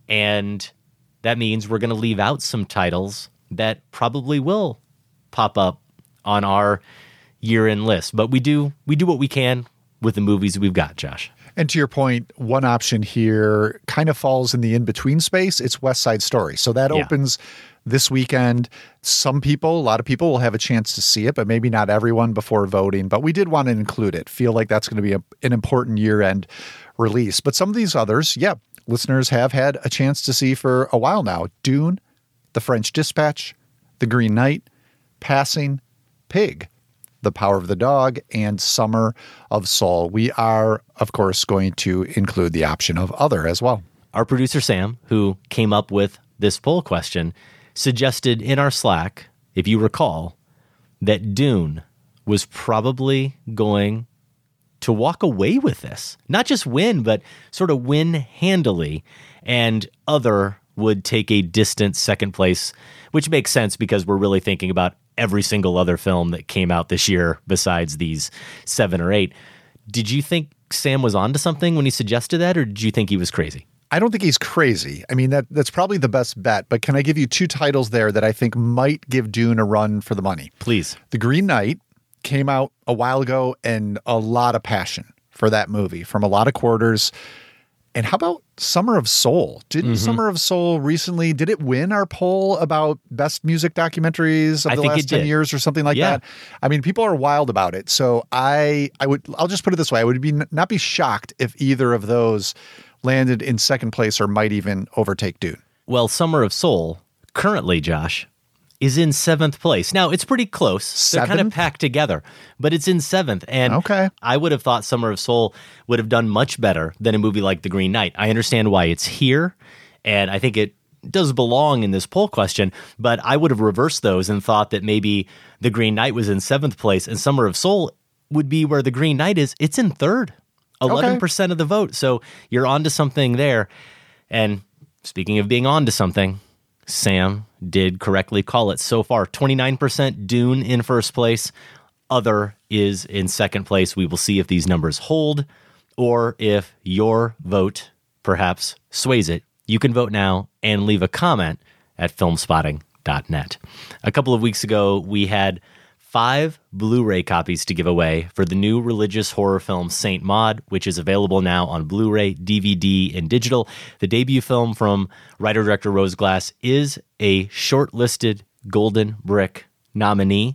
And that means we're going to leave out some titles that probably will pop up on our year-end list. But we do what we can with the movies we've got, Josh. And to your point, one option here kind of falls in the in-between space. It's West Side Story. So that opens this weekend. A lot of people will have a chance to see it, but maybe not everyone before voting. But we did want to include it. Feel like that's going to be an important year-end release. But some of these others, listeners have had a chance to see for a while now. Dune, The French Dispatch, The Green Knight, Passing, Pig, The Power of the Dog, and Summer of Soul. We are, of course, going to include the option of other as well. Our producer, Sam, who came up with this poll question, suggested in our Slack, if you recall, that Dune was probably going to walk away with this. Not just win, but sort of win handily, and other would take a distant second place, which makes sense because we're really thinking about every single other film that came out this year besides these 7 or 8. Did you think Sam was onto something when he suggested that, or did you think he was crazy? I don't think he's crazy. I mean, that's probably the best bet, but can I give you 2 titles there that I think might give Dune a run for the money? Please. The Green Knight came out a while ago, and a lot of passion for that movie from a lot of quarters. And how about Summer of Soul? Didn't Summer of Soul recently, did it win our poll about best music documentaries of the last 10 years or something like that? I mean, people are wild about it. So I'll just put it this way. I would not be shocked if either of those landed in second place or might even overtake Dune. Well, Summer of Soul, currently, Josh, is in 7th place. Now, it's pretty close. They're kind of packed together, but it's in 7th. And I would have thought Summer of Soul would have done much better than a movie like The Green Knight. I understand why it's here, and I think it does belong in this poll question, but I would have reversed those and thought that maybe The Green Knight was in 7th place and Summer of Soul would be where The Green Knight is. It's in 3rd. 11% of the vote. So you're onto something there. And speaking of being onto something, Sam did correctly call it so far. 29% Dune in first place. Other is in second place. We will see if these numbers hold or if your vote perhaps sways it, you can vote now and leave a comment at filmspotting.net. A couple of weeks ago, we had 5 Blu-ray copies to give away for the new religious horror film Saint Maud, which is available now on Blu-ray, DVD, and digital. The debut film from writer-director Rose Glass is a shortlisted Golden Brick nominee,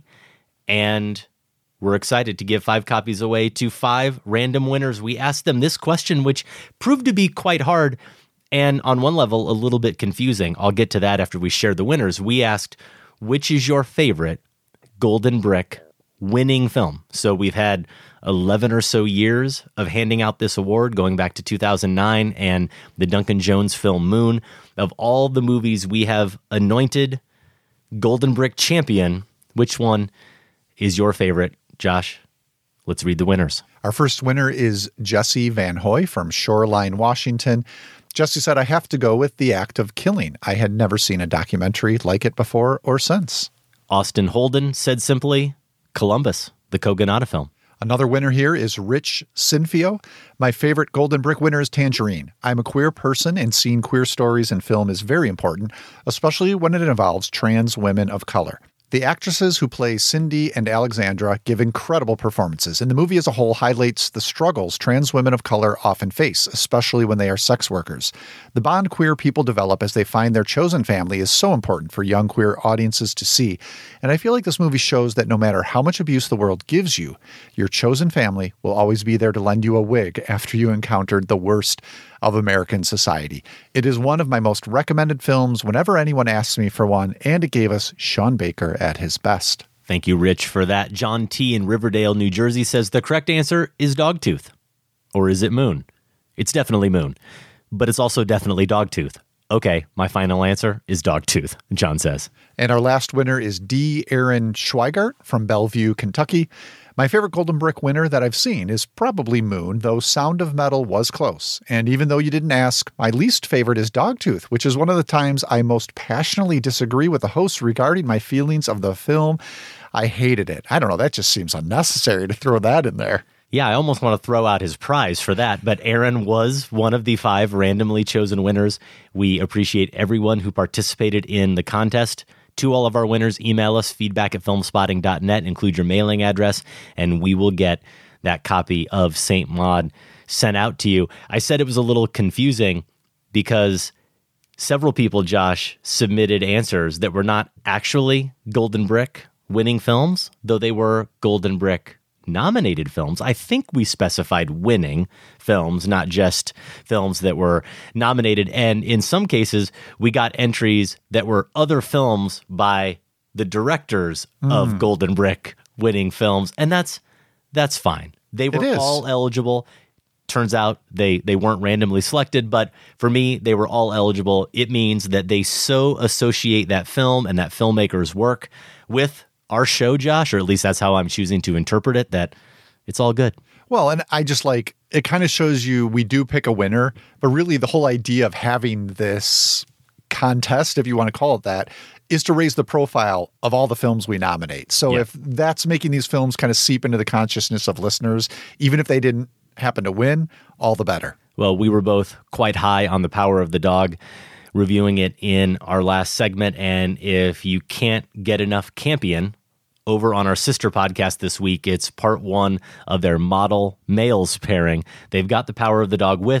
and we're excited to give 5 copies away to 5 random winners. We asked them this question, which proved to be quite hard and on one level a little bit confusing. I'll get to that after we share the winners. We asked, which is your favorite Golden Brick winning film? So we've had 11 or so years of handing out this award, going back to 2009 and the Duncan Jones film Moon. Of all the movies we have anointed Golden Brick champion, which one is your favorite? Josh, let's read the winners. Our first winner is Jesse Van Hoy from Shoreline, Washington. Jesse said, I have to go with The Act of Killing. I had never seen a documentary like it before or since. Austin Holden said simply, Columbus, the Kogonada film. Another winner here is Rich Sinfio. My favorite Golden Brick winner is Tangerine. I'm a queer person, and seeing queer stories in film is very important, especially when it involves trans women of color. The actresses who play Cindy and Alexandra give incredible performances, and the movie as a whole highlights the struggles trans women of color often face, especially when they are sex workers. The bond queer people develop as they find their chosen family is so important for young queer audiences to see, and I feel like this movie shows that no matter how much abuse the world gives you, your chosen family will always be there to lend you a wig after you encountered the worst of American society. It is one of my most recommended films whenever anyone asks me for one, and it gave us Sean Baker at his best. Thank you, Rich, for that. John T. in Riverdale, New Jersey says the correct answer is Dogtooth. Or is it Moon? It's definitely Moon, but it's also definitely Dogtooth. Okay, my final answer is Dogtooth, John says. And our last winner is D. Aaron Schweigart from Bellevue, Kentucky. My favorite Golden Brick winner that I've seen is probably Moon, though Sound of Metal was close. And even though you didn't ask, my least favorite is Dogtooth, which is one of the times I most passionately disagree with the host regarding my feelings of the film. I hated it. I don't know, that just seems unnecessary to throw that in there. Yeah, I almost want to throw out his prize for that, but Aaron was one of the 5 randomly chosen winners. We appreciate everyone who participated in the contest. To all of our winners, email us, feedback@filmspotting.net, include your mailing address, and we will get that copy of Saint Maud sent out to you. I said it was a little confusing because several people, Josh, submitted answers that were not actually Golden Brick winning films, though they were Golden Brick nominated films. I think we specified winning films, not just films that were nominated. And in some cases, we got entries that were other films by the directors of Golden Brick winning films. And that's fine. They were all eligible. Turns out they weren't randomly selected, but for me, they were all eligible. It means that they so associate that film and that filmmaker's work with our show, Josh, or at least that's how I'm choosing to interpret it, that it's all good. Well, and I just like, it kind of shows you we do pick a winner, but really the whole idea of having this contest, if you want to call it that, is to raise the profile of all the films we nominate. So if that's making these films kind of seep into the consciousness of listeners, even if they didn't happen to win, all the better. Well, we were both quite high on The Power of the Dog, reviewing it in our last segment. And if you can't get enough Campion, over on our sister podcast this week, it's part 1 of their model males pairing. They've got The Power of the Dog with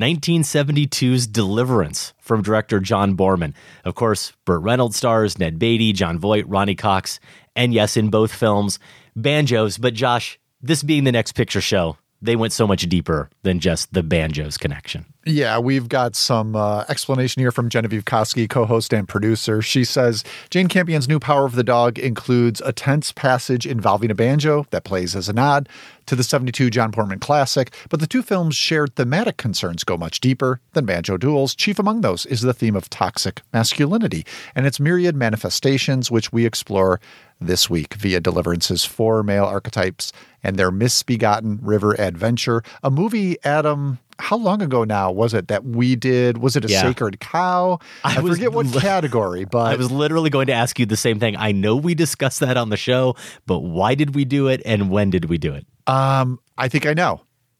1972's Deliverance from director John Borman. Of course, Burt Reynolds stars, Ned Beatty, John Voight, Ronnie Cox, and yes, in both films, banjos. But Josh, this being the Next Picture Show, they went so much deeper than just the banjos connection. Yeah, we've got some explanation here from Genevieve Koski, co-host and producer. She says, Jane Campion's new Power of the Dog includes a tense passage involving a banjo that plays as a nod to the 72 John Borman classic, but the two films' shared thematic concerns go much deeper than banjo duels. Chief among those is the theme of toxic masculinity and its myriad manifestations, which we explore this week via Deliverance's 4 male archetypes and their misbegotten river adventure. A movie, Adam, how long ago now was it that we did? Was it a Sacred Cow? I forget what category, but I was literally going to ask you the same thing. I know we discussed that on the show, but why did we do it and when did we do it? I think I know.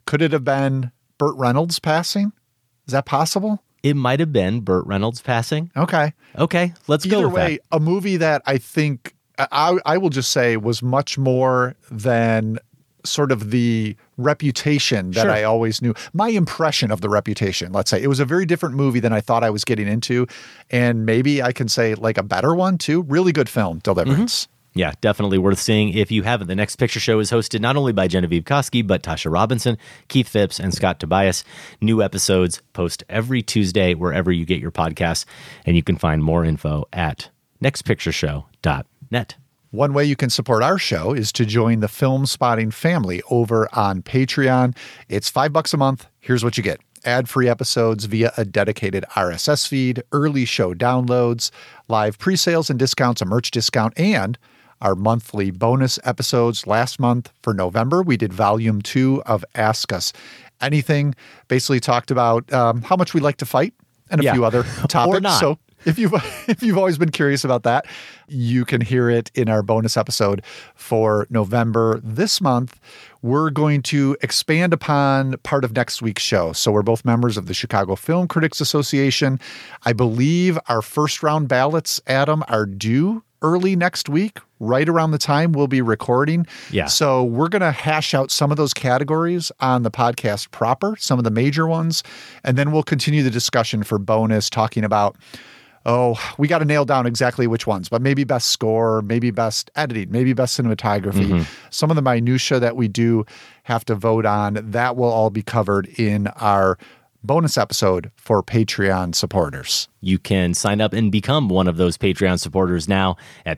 Could it have been Burt Reynolds passing? Is that possible? It might have been Burt Reynolds passing. Okay. Let's go Either with way, that. a movie that I think I will just say was much more than sort of the reputation that I always knew. My impression of the reputation, let's say. It was a very different movie than I thought I was getting into. And maybe I can say like a better one too. Really good film, Deliverance. Yeah, definitely worth seeing. If you haven't, the Next Picture Show is hosted not only by Genevieve Koski, but Tasha Robinson, Keith Phipps, and Scott Tobias. New episodes post every Tuesday wherever you get your podcasts, and you can find more info at nextpictureshow.net. One way you can support our show is to join the Film Spotting family over on Patreon. It's $5 a month. Here's what you get. Ad-free episodes via a dedicated RSS feed, early show downloads, live pre-sales and discounts, a merch discount, and our monthly bonus episodes. Last month for November, we did volume 2 of Ask Us Anything. Basically talked about how much we like to fight and a few other topics. Or not. So if you've always been curious about that, you can hear it in our bonus episode for November. This month, we're going to expand upon part of next week's show. So we're both members of the Chicago Film Critics Association. I believe our first round ballots, Adam, are due early next week, right around the time we'll be recording. Yeah. So we're going to hash out some of those categories on the podcast proper, some of the major ones, and then we'll continue the discussion for bonus, talking about, we got to nail down exactly which ones, but maybe best score, maybe best editing, maybe best cinematography. Some of the minutia that we do have to vote on, that will all be covered in our bonus episode for Patreon supporters. You can sign up and become one of those Patreon supporters now at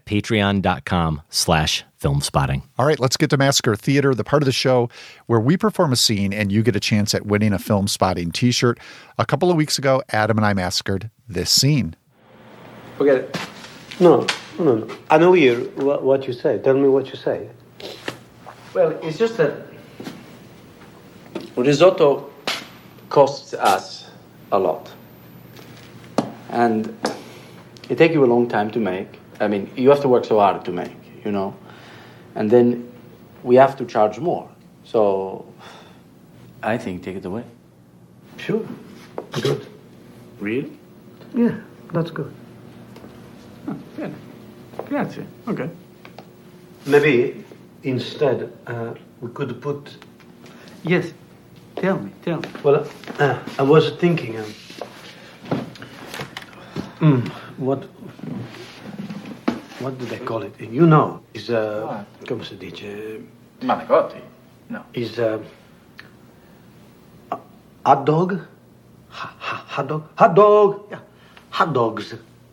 patreon.com/filmspotting. All right, let's get to Massacre Theater, the part of the show where we perform a scene and you get a chance at winning a Film Spotting t-shirt. A couple of weeks ago, Adam and I massacred this scene. Forget it. No. I know what you say. Tell me what you say. Well, it's just that risotto costs us a lot. And it takes you a long time to make. I mean, you have to work so hard to make, And then we have to charge more. So I think take it away. Sure. Good. Really? Yeah, that's good. Bene. Grazie. Okay. Maybe instead we could put... Yes. Tell me. Well, I was thinking... what do they call it? Is... come si dice? Manicotti? No. Is... hot dog? Hot dog? Hot dog! Yeah. Hot dogs.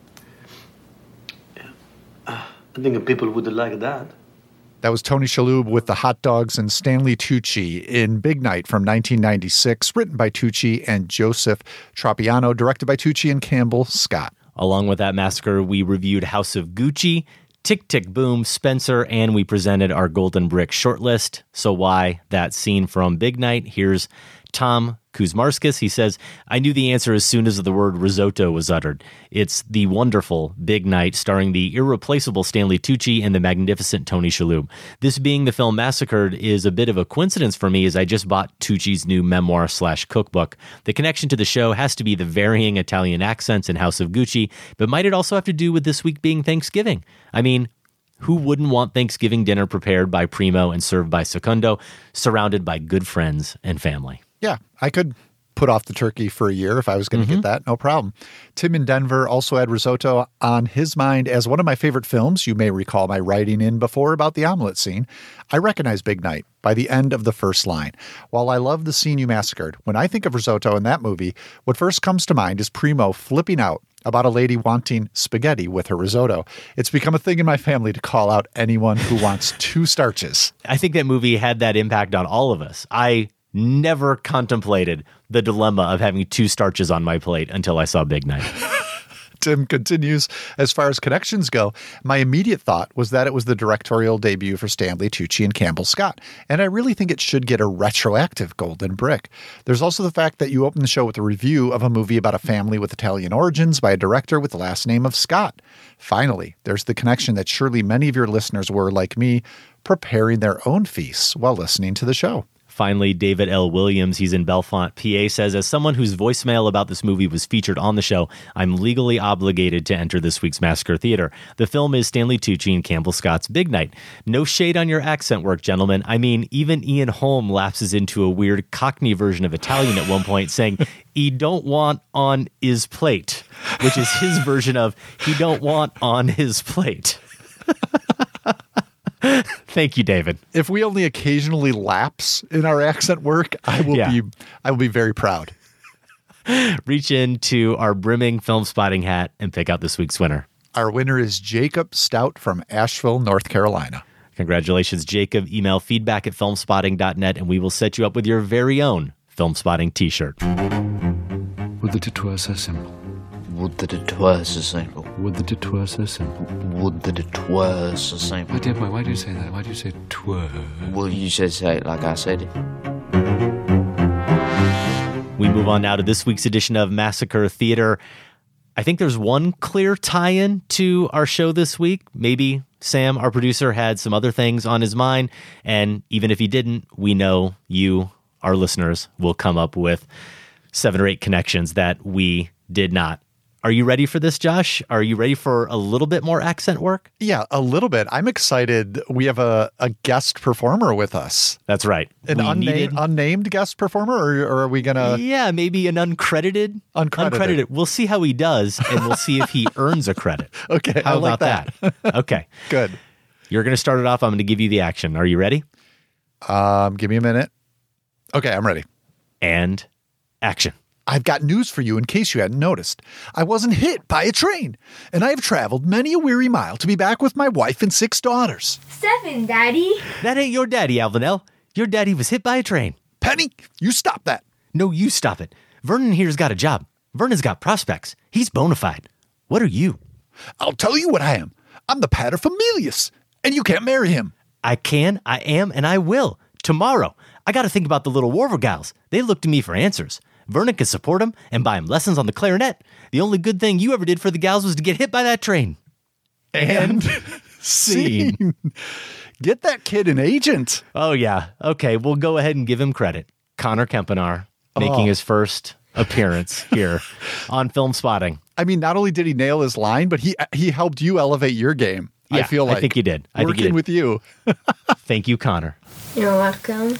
I think people would like that. That was Tony Shalhoub with the Hot Dogs and Stanley Tucci in Big Night from 1996, written by Tucci and Joseph Tropiano, directed by Tucci and Campbell Scott. Along with that massacre, we reviewed House of Gucci, Tick, Tick, Boom, Spencer, and we presented our Golden Brick shortlist. So why that scene from Big Night? Here's Tom Kuzmarskis. He says, I knew the answer as soon as the word risotto was uttered. It's the wonderful Big Night starring the irreplaceable Stanley Tucci and the magnificent Tony Shalhoub. This being the film Massacred is a bit of a coincidence for me as I just bought Tucci's new memoir/cookbook. The connection to the show has to be the varying Italian accents in House of Gucci, but might it also have to do with this week being Thanksgiving? I mean, who wouldn't want Thanksgiving dinner prepared by Primo and served by Secondo, surrounded by good friends and family? Yeah, I could put off the turkey for a year if I was going to get that. No problem. Tim in Denver also had risotto on his mind as one of my favorite films. You may recall my writing in before about the omelet scene. I recognize Big Night by the end of the first line. While I love the scene you massacred, when I think of risotto in that movie, what first comes to mind is Primo flipping out about a lady wanting spaghetti with her risotto. It's become a thing in my family to call out anyone who wants 2 starches. I think that movie had that impact on all of us. I never contemplated the dilemma of having 2 starches on my plate until I saw Big Night. Tim continues, as far as connections go, my immediate thought was that it was the directorial debut for Stanley Tucci and Campbell Scott, and I really think it should get a retroactive Golden Brick. There's also the fact that you open the show with a review of a movie about a family with Italian origins by a director with the last name of Scott. Finally, there's the connection that surely many of your listeners were, like me, preparing their own feasts while listening to the show. Finally, David L. Williams, he's in Bellefonte, PA, says, as someone whose voicemail about this movie was featured on the show, I'm legally obligated to enter this week's Massacre Theater. The film is Stanley Tucci and Campbell Scott's Big Night. No shade on your accent work, gentlemen. I mean, even Ian Holm lapses into a weird Cockney version of Italian at one point, saying, he don't want on his plate, which is his version of he don't want on his plate. Thank you, David. If we only occasionally lapse in our accent work, I will be very proud. Reach into our brimming film spotting hat and pick out this week's winner. Our winner is Jacob Stout from Asheville, North Carolina. Congratulations, Jacob. Email feedback@filmspotting.net and we will set you up with your very own Film Spotting t-shirt. Would that it were so simple. Would that it were so simple. Would that it were so simple. Would that it were so simple. My dear boy, why do you say that? Why do you say twere? Well, you should say it like I said it. We move on now to this week's edition of Massacre Theater. I think there's one clear tie-in to our show this week. Maybe Sam, our producer, had some other things on his mind. And even if he didn't, we know you, our listeners, will come up with 7 or 8 connections that we did not. Are you ready for this, Josh? Are you ready for a little bit more accent work? Yeah, a little bit. I'm excited. We have a guest performer with us. That's right. An unnamed guest performer, or are we going to... Yeah, maybe an uncredited. Uncredited. We'll see how he does, and we'll see if he earns a credit. Okay, how about that? Okay. Good. You're going to start it off. I'm going to give you the action. Are you ready? Give me a minute. Okay, I'm ready. And action. I've got news for you in case you hadn't noticed. I wasn't hit by a train, and I have traveled many a weary mile to be back with my wife and 6 daughters. 7, Daddy. That ain't your daddy, Alvinell. Your daddy was hit by a train. Penny, you stop that. No, you stop it. Vernon here's got a job. Vernon's got prospects. He's bona fide. What are you? I'll tell you what I am. I'm the paterfamilias, and you can't marry him. I can, I am, and I will. Tomorrow. I got to think about the little Warver gals. They look to me for answers. Vernon can support him and buy him lessons on the clarinet. The only good thing you ever did for the gals was to get hit by that train. And scene. Get that kid an agent. Oh, yeah. Okay, we'll go ahead and give him credit. Connor Kempenaar making his first appearance here on Film Spotting. I mean, not only did he nail his line, but he helped you elevate your game. Yeah, I feel like I think you did. Working with you. Thank you, Connor. You're welcome.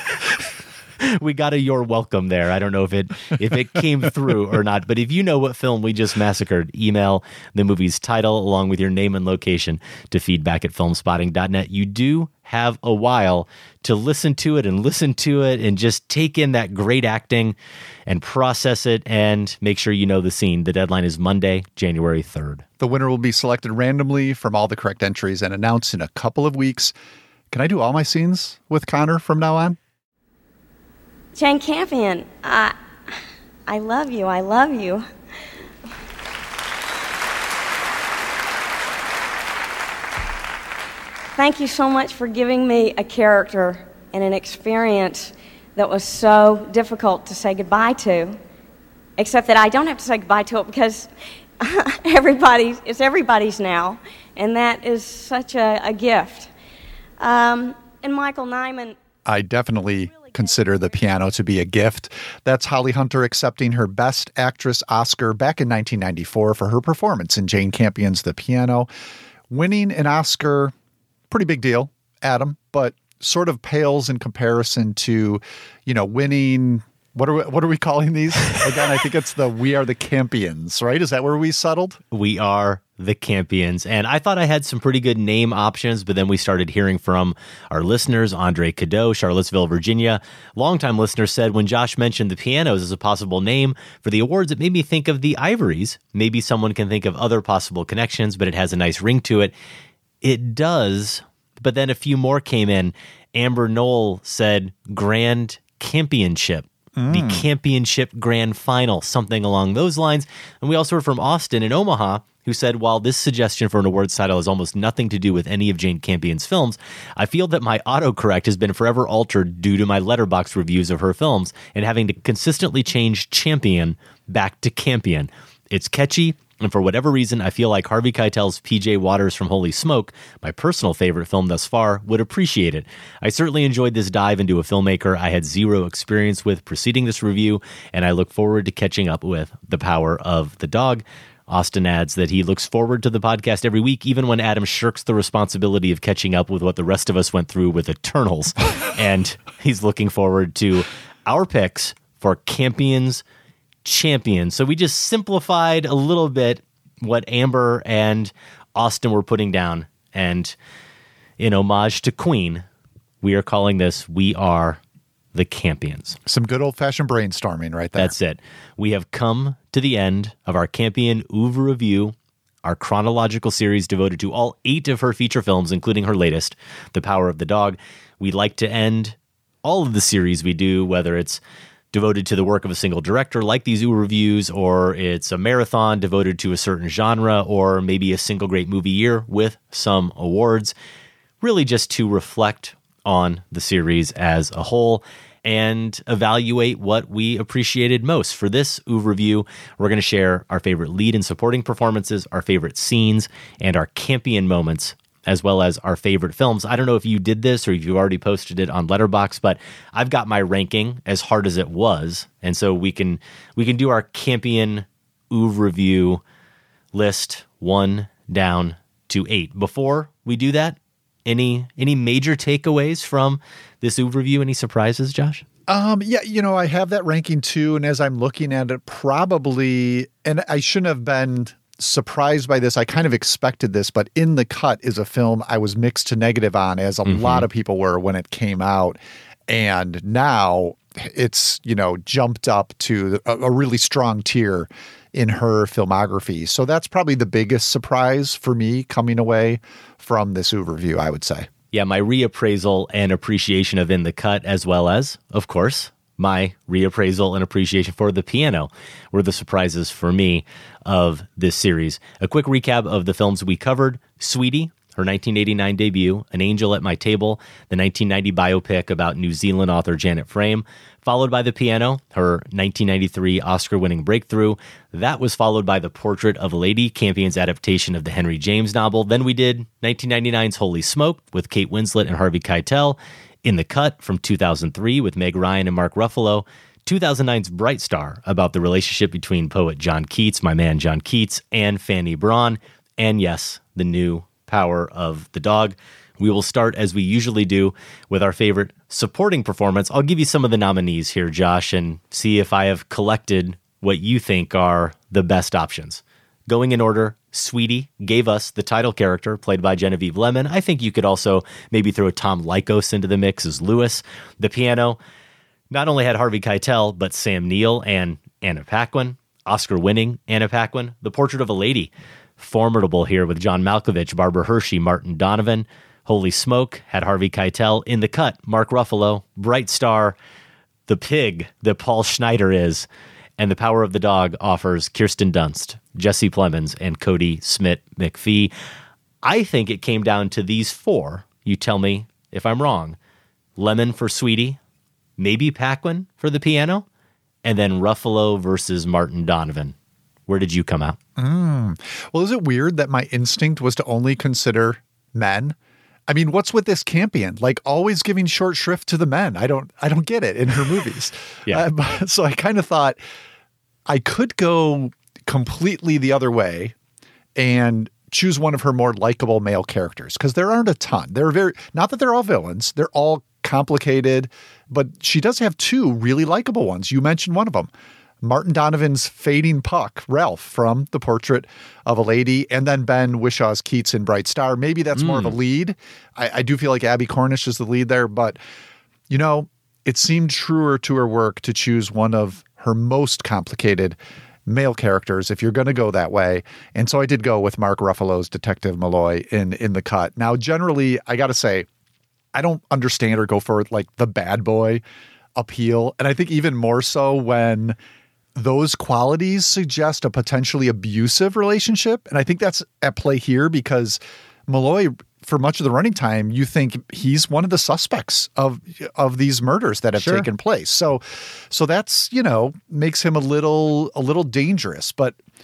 We got a "you're welcome" there. I don't know if it came through or not, but if you know what film we just massacred, email the movie's title along with your name and location to feedback@filmspotting.net. You do have a while to listen to it and just take in that great acting and process it and make sure you know the scene. The deadline is Monday, January 3rd. The winner will be selected randomly from all the correct entries and announced in a couple of weeks. Can I do all my scenes with Connor from now on? Jane Campion, I love you. I love you. Thank you so much for giving me a character and an experience that was so difficult to say goodbye to, except that I don't have to say goodbye to it because it's everybody's now, and that is such a gift. And Michael Nyman. I definitely consider The Piano to be a gift. That's Holly Hunter accepting her Best Actress Oscar back in 1994 for her performance in Jane Campion's The Piano. Winning an Oscar, pretty big deal, Adam, but sort of pales in comparison to, winning. What are we calling these? Again, I think it's We Are the Campions, right? Is that where we settled? We Are the Campions. And I thought I had some pretty good name options, but then we started hearing from our listeners. Andre Cadeau, Charlottesville, Virginia. Longtime listener said when Josh mentioned The Pianos as a possible name for the awards, it made me think of the Ivories. Maybe someone can think of other possible connections, but it has a nice ring to it. It does. But then a few more came in. Amber Knoll said Grand Campionship. The Campionship Grand Final, something along those lines. And we also heard from Austin in Omaha, who said, while this suggestion for an awards title has almost nothing to do with any of Jane Campion's films, I feel that my autocorrect has been forever altered due to my Letterboxd reviews of her films and having to consistently change champion back to Campion. It's catchy, And for whatever reason, I feel like Harvey Keitel's PJ Waters from Holy Smoke, my personal favorite film thus far, would appreciate it. I certainly enjoyed this dive into a filmmaker I had zero experience with preceding this review, and I look forward to catching up with The Power of the Dog. Austin adds that he looks forward to the podcast every week, even when Adam shirks the responsibility of catching up with what the rest of us went through with Eternals. And he's looking forward to our picks for Campion's Champion. So we just simplified a little bit what Amber and Austin were putting down. And in homage to Queen, we are calling this We Are the Campions. Some good old-fashioned brainstorming right there. That's it. We have come to the end of our Campion Oeuvre Review, our chronological series devoted to all 8 of her feature films, including her latest, The Power of the Dog. We'd like to end all of the series we do, whether it's devoted to the work of a single director like these Oeuvre reviews, or it's a marathon devoted to a certain genre, or maybe a single great movie year with some awards, really just to reflect on the series as a whole and evaluate what we appreciated most. For this Oeuvre review, we're going to share our favorite lead and supporting performances, our favorite scenes, and our Campion moments, as well as our favorite films. I don't know if you did this or if you already posted it on Letterboxd, but I've got my ranking as hard as it was, and so we can do our Campion Oeuvre review list 1 down to 8. Before we do that, any major takeaways from this Oeuvre review? Any surprises, Josh? Yeah, I have that ranking too, and as I'm looking at it, probably, and I shouldn't have been surprised by this. I kind of expected this, but In the Cut is a film I was mixed to negative on, as a lot of people were when it came out. And now it's, jumped up to a really strong tier in her filmography. So that's probably the biggest surprise for me coming away from this Oeuvre review, I would say. Yeah, my reappraisal and appreciation of In the Cut, as well as, of course, my reappraisal and appreciation for The Piano were the surprises for me of this series. A quick recap of the films we covered: Sweetie, her 1989 debut, An Angel at My Table, the 1990 biopic about New Zealand author Janet Frame, followed by The Piano, her 1993 Oscar-winning breakthrough. That was followed by The Portrait of a Lady, Campion's adaptation of the Henry James novel. Then we did 1999's Holy Smoke with Kate Winslet and Harvey Keitel, In the Cut from 2003 with Meg Ryan and Mark Ruffalo, 2009's Bright Star about the relationship between poet John Keats, my man John Keats, and Fanny Braun, and yes, the new Power of the Dog. We will start, as we usually do, with our favorite supporting performance. I'll give you some of the nominees here, Josh, and see if I have collected what you think are the best options. Going in order, Sweetie gave us the title character, played by Genevieve Lemon. I think you could also maybe throw Tom Lykos into the mix as Lewis. The Piano not only had Harvey Keitel, but Sam Neill and Anna Paquin, Oscar-winning Anna Paquin. The Portrait of a Lady, formidable here with John Malkovich, Barbara Hershey, Martin Donovan. Holy Smoke had Harvey Keitel. In the Cut, Mark Ruffalo. Bright Star, the pig that Paul Schneider is. And The Power of the Dog offers Kirsten Dunst, Jesse Plemons, and Cody Smith-McPhee. I think it came down to these 4. You tell me if I'm wrong. Lemon for Sweetie, maybe Paquin for The Piano, and then Ruffalo versus Martin Donovan. Where did you come out? Well, is it weird that my instinct was to only consider men? I mean, what's with this Campion? Like, always giving short shrift to the men. I don't get it in her movies. Yeah. So I kind of thought I could go completely the other way and choose one of her more likable male characters, because there aren't a ton. They're not that they're all villains. They're all complicated, but she does have 2 really likable ones. You mentioned one of them. Martin Donovan's fading puck, Ralph, from The Portrait of a Lady, and then Ben Wishaw's Keats in Bright Star. Maybe that's more of a lead. I do feel like Abby Cornish is the lead there, but, it seemed truer to her work to choose one of her most complicated male characters, if you're going to go that way. And so I did go with Mark Ruffalo's Detective Malloy in The Cut. Now, generally, I got to say, I don't understand or go for, like, the bad boy appeal. And I think even more so when those qualities suggest a potentially abusive relationship. And I think that's at play here, because Malloy, for much of the running time, you think he's one of the suspects of these murders that have taken place. So that's, makes him a little dangerous. But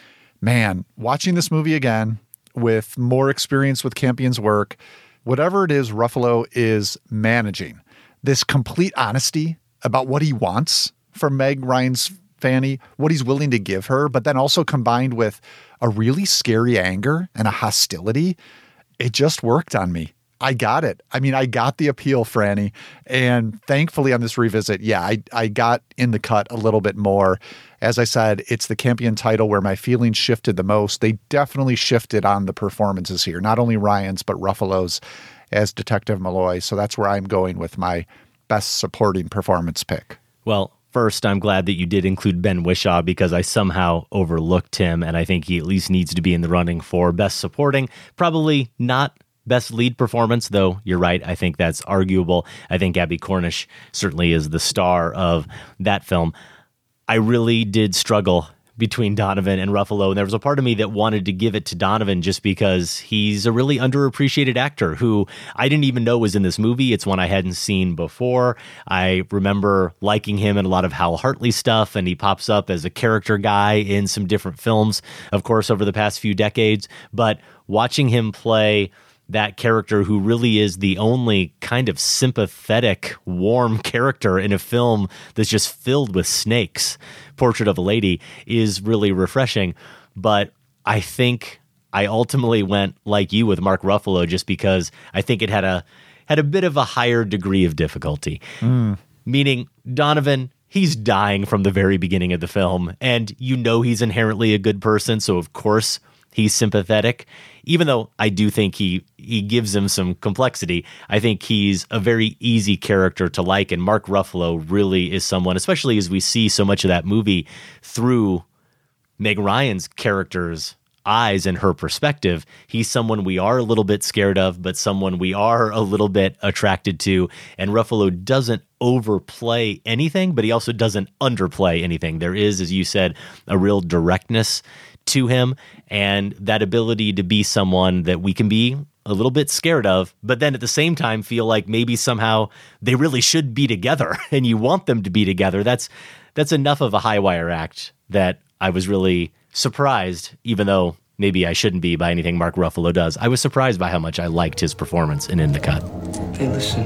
Man, watching this movie again with more experience with Campion's work, whatever it is Ruffalo is managing, this complete honesty about what he wants from Meg Ryan's Fanny, what he's willing to give her, but then also combined with a really scary anger and a hostility, it just worked on me. I got it. I mean, I got the appeal, Franny. And thankfully on this revisit, I got in the cut a little bit more. As I said, it's the Campion title where my feelings shifted the most. They definitely shifted on the performances here, not only Ryan's, but Ruffalo's as Detective Malloy. So that's where I'm going with my best supporting performance pick. Well, first, I'm glad that you did include Ben Whishaw because I somehow overlooked him, and I think he at least needs to be in the running for best supporting. Probably not best lead performance, though you're right. I think that's arguable. I think Abby Cornish certainly is the star of that film. I really did struggle between Donovan and Ruffalo, and there was a part of me that wanted to give it to Donovan just because he's a really underappreciated actor who I didn't even know was in this movie. It's one I hadn't seen before. I remember liking him in a lot of Hal Hartley stuff, and he pops up as a character guy in some different films, of course, over the past few decades. But watching him play that character who really is the only kind of sympathetic, warm character in a film that's just filled with snakes, Portrait of a Lady, is really refreshing. But I think I ultimately went like you with Mark Ruffalo just because I think it had a bit of a higher degree of difficulty. Meaning Donovan, he's dying from the very beginning of the film, and you know he's inherently a good person, so of course he's sympathetic. Even though I do think he gives him some complexity, I think he's a very easy character to like. And Mark Ruffalo really is someone, especially as we see so much of that movie through Meg Ryan's character's eyes and her perspective. He's someone we are a little bit scared of, but someone we are a little bit attracted to. And Ruffalo doesn't overplay anything, but he also doesn't underplay anything. There is, as you said, a real directness to him, and that ability to be someone that we can be a little bit scared of, but then at the same time feel like maybe somehow they really should be together and you want them to be together. That's enough of a high wire act that I was really surprised, even though maybe I shouldn't be by anything Mark Ruffalo does. I was surprised by how much I liked his performance in the Cut. Hey, listen.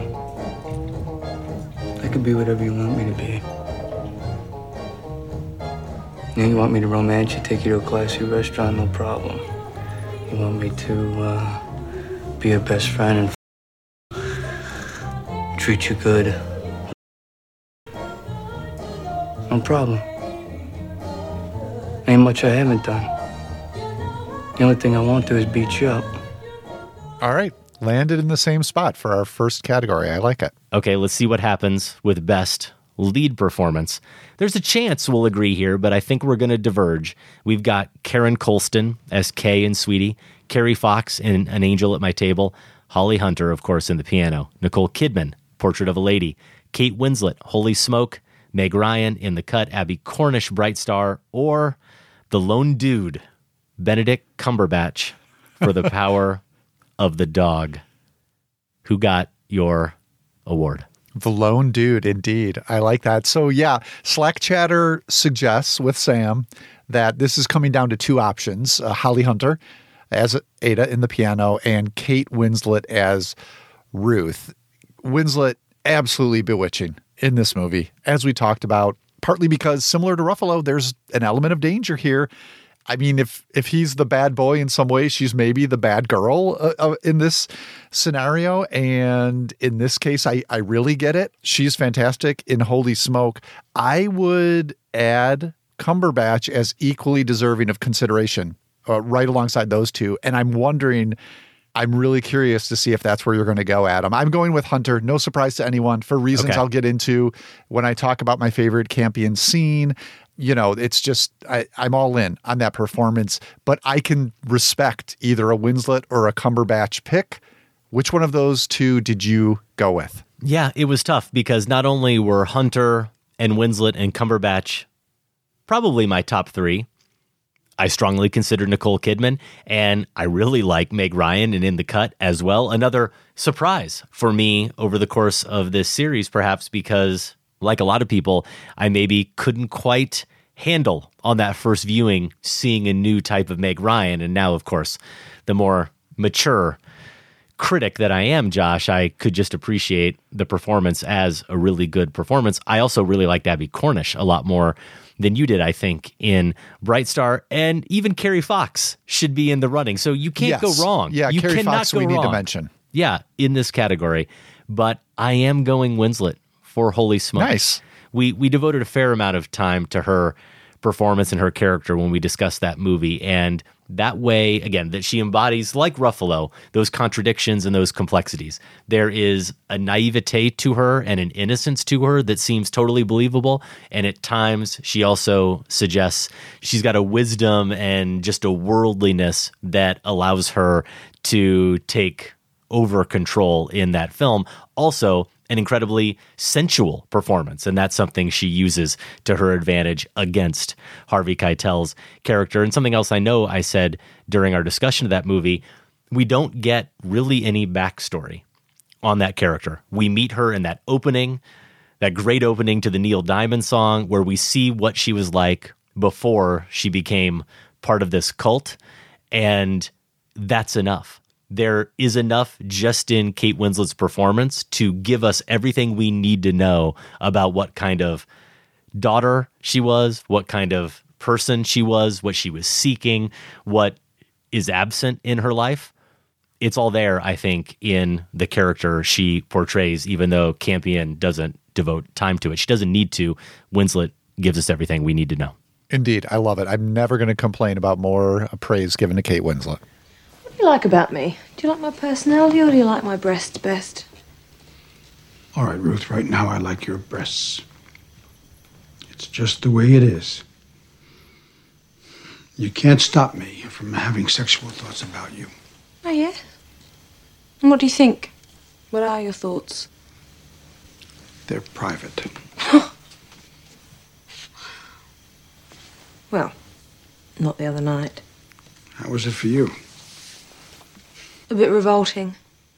I could be whatever you want me to be. You want me to romance you, take you to a classy restaurant, no problem. You want me to be your best friend and treat you good, no problem. Ain't much I haven't done. The only thing I won't do is beat you up. All right. Landed in the same spot for our first category. I like it. Okay, let's see what happens with best lead performance. There's a chance we'll agree here, but I think we're going to diverge. We've got Karen Colston as Kay in Sweetie, Carrie Fox in An Angel at My Table, Holly Hunter, of course, in The Piano, Nicole Kidman, Portrait of a Lady, Kate Winslet, Holy Smoke, Meg Ryan in The Cut, Abby Cornish, Bright Star, or the lone dude, Benedict Cumberbatch, for The Power of the Dog. Who got your award? The lone dude, indeed. I like that. So yeah, Slack Chatter suggests with Sam that this is coming down to two options. Holly Hunter as Ada in The Piano and Kate Winslet as Ruth. Winslet, absolutely bewitching in this movie, as we talked about, partly because similar to Ruffalo, there's an element of danger here. I mean, if he's the bad boy in some ways, she's maybe the bad girl in this scenario. And in this case, I really get it. She's fantastic in Holy Smoke. I would add Cumberbatch as equally deserving of consideration right alongside those two. And I'm wondering, I'm really curious to see if that's where you're going to go, Adam. I'm going with Hunter. No surprise to anyone for reasons I'll get into when I talk about my favorite Campion scene. You know, it's just, I'm all in on that performance, but I can respect either a Winslet or a Cumberbatch pick. Which one of those two did you go with? Yeah, it was tough because not only were Hunter and Winslet and Cumberbatch probably my top three, I strongly consider Nicole Kidman, and I really like Meg Ryan and In the Cut as well. Another surprise for me over the course of this series, perhaps because, like a lot of people, I maybe couldn't quite handle on that first viewing, seeing a new type of Meg Ryan. And now, of course, the more mature critic that I am, Josh, I could just appreciate the performance as a really good performance. I also really liked Abby Cornish a lot more than you did, I think, in Bright Star. And even Carrie Fox should be in the running. So you can't go wrong. Yeah, you Carrie cannot Fox go we need wrong. to mention. Yeah, in this category. But I am going Winslet for Holy Smokes. Nice. We devoted a fair amount of time to her performance and her character when we discussed that movie. And that way, again, that she embodies, like Ruffalo, those contradictions and those complexities. There is a naivete to her and an innocence to her that seems totally believable. And at times, she also suggests she's got a wisdom and just a worldliness that allows her to take over control in that film. Also, an incredibly sensual performance, and that's something she uses to her advantage against Harvey Keitel's character. And something else I know I said during our discussion of that movie, we don't get really any backstory on that character. We meet her in that opening, that great opening to the Neil Diamond song, where we see what she was like before she became part of this cult, and that's enough. There is enough just in Kate Winslet's performance to give us everything we need to know about what kind of daughter she was, what kind of person she was, what she was seeking, what is absent in her life. It's all there, I think, in the character she portrays, even though Campion doesn't devote time to it. She doesn't need to. Winslet gives us everything we need to know. Indeed. I love it. I'm never going to complain about more praise given to Kate Winslet. What do you like about me? Do you like my personality or do you like my breasts best? All right, Ruth, right now I like your breasts. It's just the way it is. You can't stop me from having sexual thoughts about you. Oh, yeah? And what do you think? What are your thoughts? They're private. Well, not the other night. How was it for you? A bit revolting.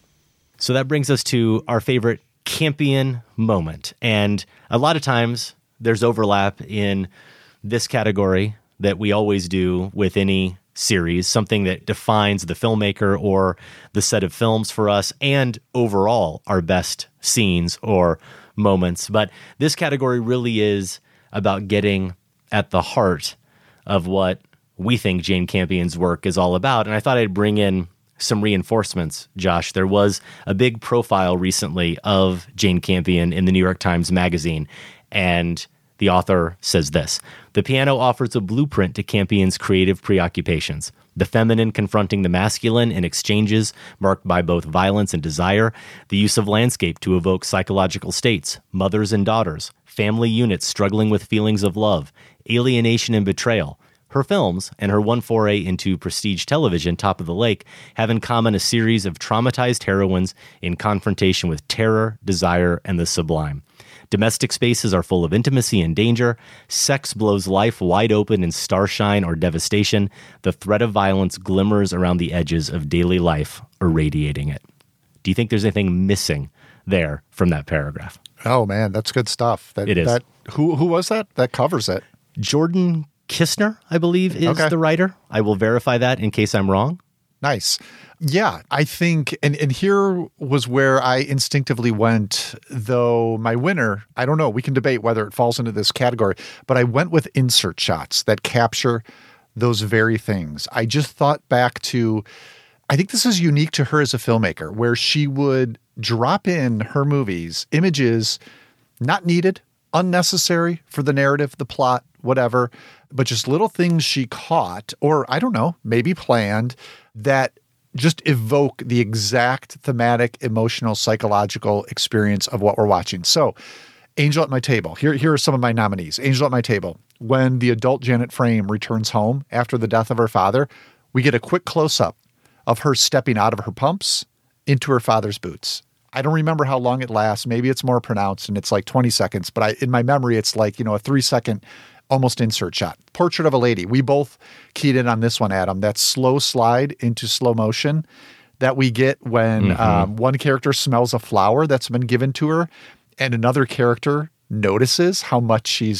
So that brings us to our favorite Campion moment. And a lot of times there's overlap in this category that we always do with any series, something that defines the filmmaker or the set of films for us and overall our best scenes or moments. But this category really is about getting at the heart of what we think Jane Campion's work is all about. And I thought I'd bring in some reinforcements, Josh. There was a big profile recently of Jane Campion in the New York Times Magazine, and the author says this: "The piano offers a blueprint to Campion's creative preoccupations, the feminine confronting the masculine in exchanges marked by both violence and desire, the use of landscape to evoke psychological states, mothers and daughters, family units struggling with feelings of love, alienation and betrayal. Her films, and her one foray into prestige television, Top of the Lake, have in common a series of traumatized heroines in confrontation with terror, desire, and the sublime. Domestic spaces are full of intimacy and danger. Sex blows life wide open in starshine or devastation. The threat of violence glimmers around the edges of daily life, irradiating it." Do you think there's anything missing there from that paragraph? Oh, man, that's good stuff. It is. Who was that? That covers it. Jordan Kistner, I believe, is the writer. I will verify that in case I'm wrong. Nice. Yeah, I think, and here was where I instinctively went, though my winner, I don't know, we can debate whether it falls into this category, but I went with insert shots that capture those very things. I just thought back to, I think this is unique to her as a filmmaker, where she would drop in her movies images not needed, unnecessary for the narrative, the plot, whatever, but just little things she caught, or I don't know, maybe planned, that just evoke the exact thematic, emotional, psychological experience of what we're watching. So, Angel at My Table. Here are some of my nominees. Angel at My Table. When the adult Janet Frame returns home after the death of her father, we get a quick close-up of her stepping out of her pumps into her father's boots. I don't remember how long it lasts. Maybe it's more pronounced and it's like 20 seconds, but in my memory, it's like, a 3-second almost insert shot. Portrait of a Lady. We both keyed in on this one, Adam. That slow slide into slow motion that we get when one character smells a flower that's been given to her and another character notices how much she's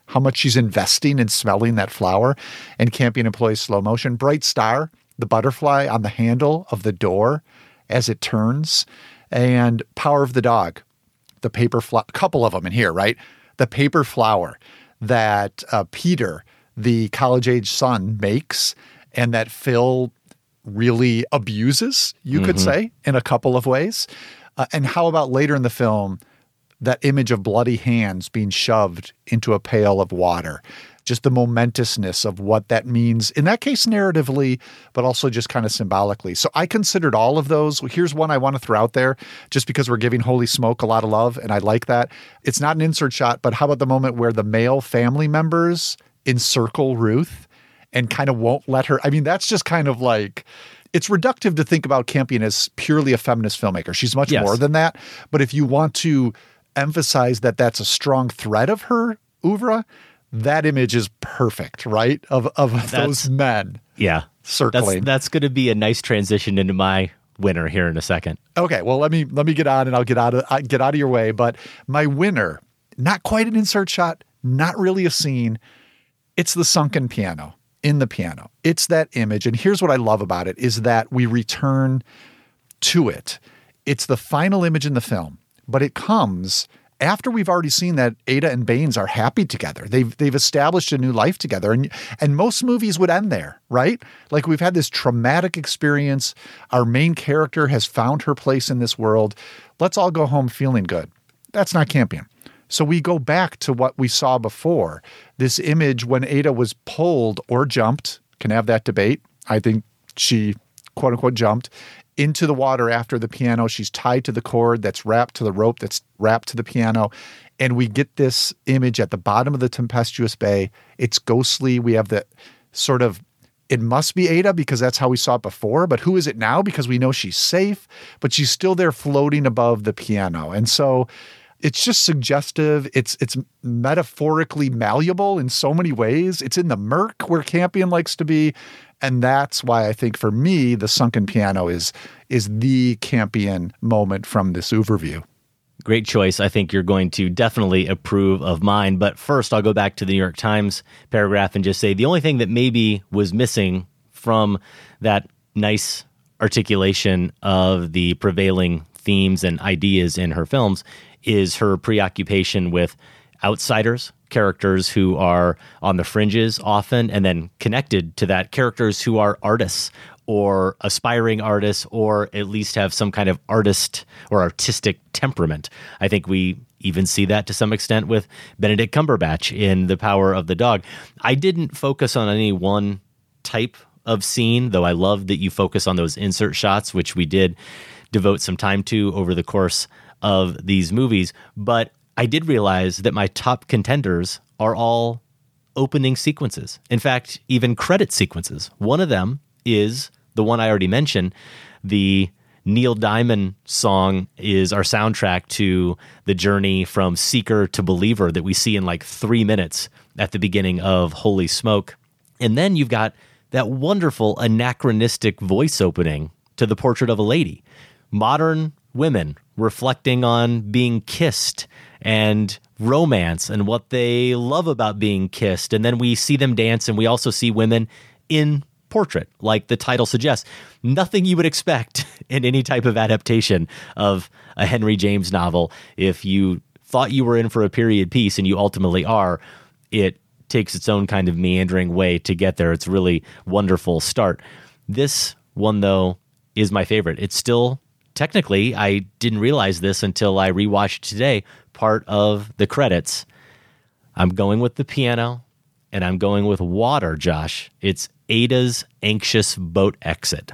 how much she's investing in smelling that flower. And Campion employs slow motion. Bright Star, the butterfly on the handle of the door as it turns. And Power of the Dog, the paper flower, a couple of them in here, right? The paper flower that Peter, the college-age son, makes and that Phil really abuses, you could say, in a couple of ways. And how about later in the film, that image of bloody hands being shoved into a pail of water? Just the momentousness of what that means, in that case narratively, but also just kind of symbolically. So I considered all of those. Here's one I want to throw out there, just because we're giving Holy Smoke a lot of love, and I like that. It's not an insert shot, but how about the moment where the male family members encircle Ruth and kind of won't let her? I mean, that's just kind of like, it's reductive to think about Campion as purely a feminist filmmaker. She's much more than that. But if you want to emphasize that that's a strong thread of her oeuvre, that image is perfect, right? Of those men. Yeah. Circling. That's going to be a nice transition into my winner here in a second. Okay. Well, let me get on and I'll get out of your way. But my winner, not quite an insert shot, not really a scene. It's the sunken piano in the piano. It's that image. And here's what I love about it is that we return to it. It's the final image in the film, but it comes after we've already seen that Ada and Baines are happy together. They've established a new life together. And most movies would end there, right? Like, we've had this traumatic experience. Our main character has found her place in this world. Let's all go home feeling good. That's not Campion. So we go back to what we saw before. This image when Ada was pulled or jumped, can have that debate. I think she, quote unquote, jumped into the water after the piano. She's tied to the cord that's wrapped to the rope that's wrapped to the piano. And we get this image at the bottom of the tempestuous bay. It's ghostly. We have the sort of, it must be Ada because that's how we saw it before. But who is it now? Because we know she's safe, but she's still there floating above the piano. And so it's just suggestive. It's metaphorically malleable in so many ways. It's in the murk where Campion likes to be. And that's why I think for me, the sunken piano is the Campion moment from this overview. Great choice. I think you're going to definitely approve of mine. But first, I'll go back to the New York Times paragraph and just say the only thing that maybe was missing from that nice articulation of the prevailing themes and ideas in her films is her preoccupation with outsiders, characters who are on the fringes often, and then connected to that, characters who are artists or aspiring artists, or at least have some kind of artist or artistic temperament. I think we even see that to some extent with Benedict Cumberbatch in The Power of the Dog. I didn't focus on any one type of scene, though I love that you focus on those insert shots, which we did devote some time to over the course of these movies. But I did realize that my top contenders are all opening sequences. In fact, even credit sequences. One of them is the one I already mentioned. The Neil Diamond song is our soundtrack to the journey from seeker to believer that we see in like 3 minutes at the beginning of Holy Smoke. And then you've got that wonderful anachronistic voice opening to The Portrait of a Lady. Modern women reflecting on being kissed and romance and what they love about being kissed. And then we see them dance, and we also see women in portrait, like the title suggests. Nothing you would expect in any type of adaptation of a Henry James novel. If you thought you were in for a period piece, and you ultimately are, it takes its own kind of meandering way to get there. It's a really wonderful start. This one, though, is my favorite. It's still, technically, I didn't realize this until I rewatched today, part of the credits. I'm going with the piano, and I'm going with water, Josh. It's Ada's anxious boat exit.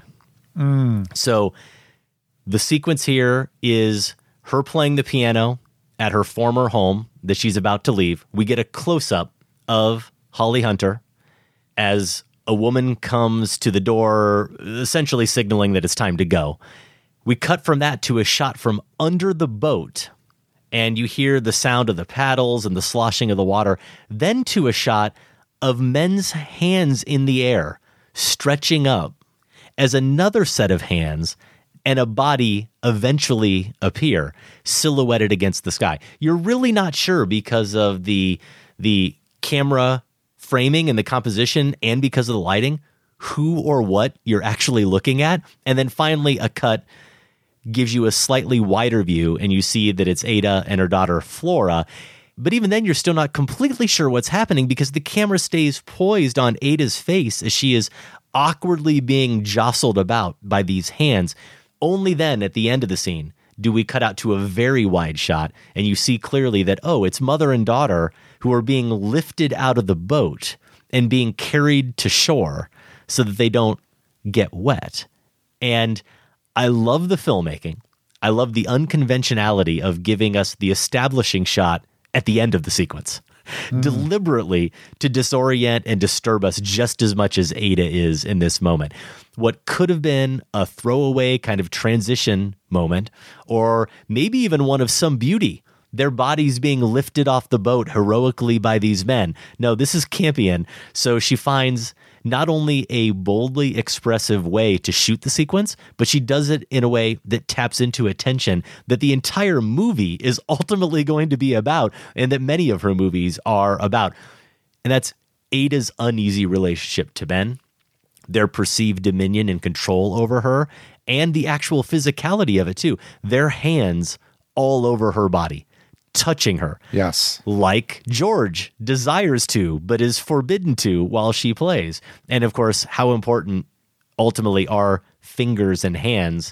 So the sequence here is her playing the piano at her former home that she's about to leave. We get a close-up of Holly Hunter as a woman comes to the door, essentially signaling that it's time to go. We cut from that to a shot from under the boat, and you hear the sound of the paddles and the sloshing of the water, then to a shot of men's hands in the air, stretching up, as another set of hands and a body eventually appear, silhouetted against the sky. You're really not sure because of the camera framing and the composition and because of the lighting, who or what you're actually looking at. And then finally a cut gives you a slightly wider view and you see that it's Ada and her daughter Flora. But even then, you're still not completely sure what's happening because the camera stays poised on Ada's face as she is awkwardly being jostled about by these hands. Only then, at the end of the scene, do we cut out to a very wide shot and you see clearly that, oh, it's mother and daughter who are being lifted out of the boat and being carried to shore so that they don't get wet. And I love the filmmaking. I love the unconventionality of giving us the establishing shot at the end of the sequence, deliberately to disorient and disturb us just as much as Ada is in this moment. What could have been a throwaway kind of transition moment, or maybe even one of some beauty, their bodies being lifted off the boat heroically by these men. No, this is Campion. So she finds not only a boldly expressive way to shoot the sequence, but she does it in a way that taps into a tension that the entire movie is ultimately going to be about, and that many of her movies are about. And that's Ada's uneasy relationship to Ben, their perceived dominion and control over her, and the actual physicality of it too. Their hands all over her body, touching her. Yes. Like George desires to, but is forbidden to while she plays. And of course, how important ultimately are fingers and hands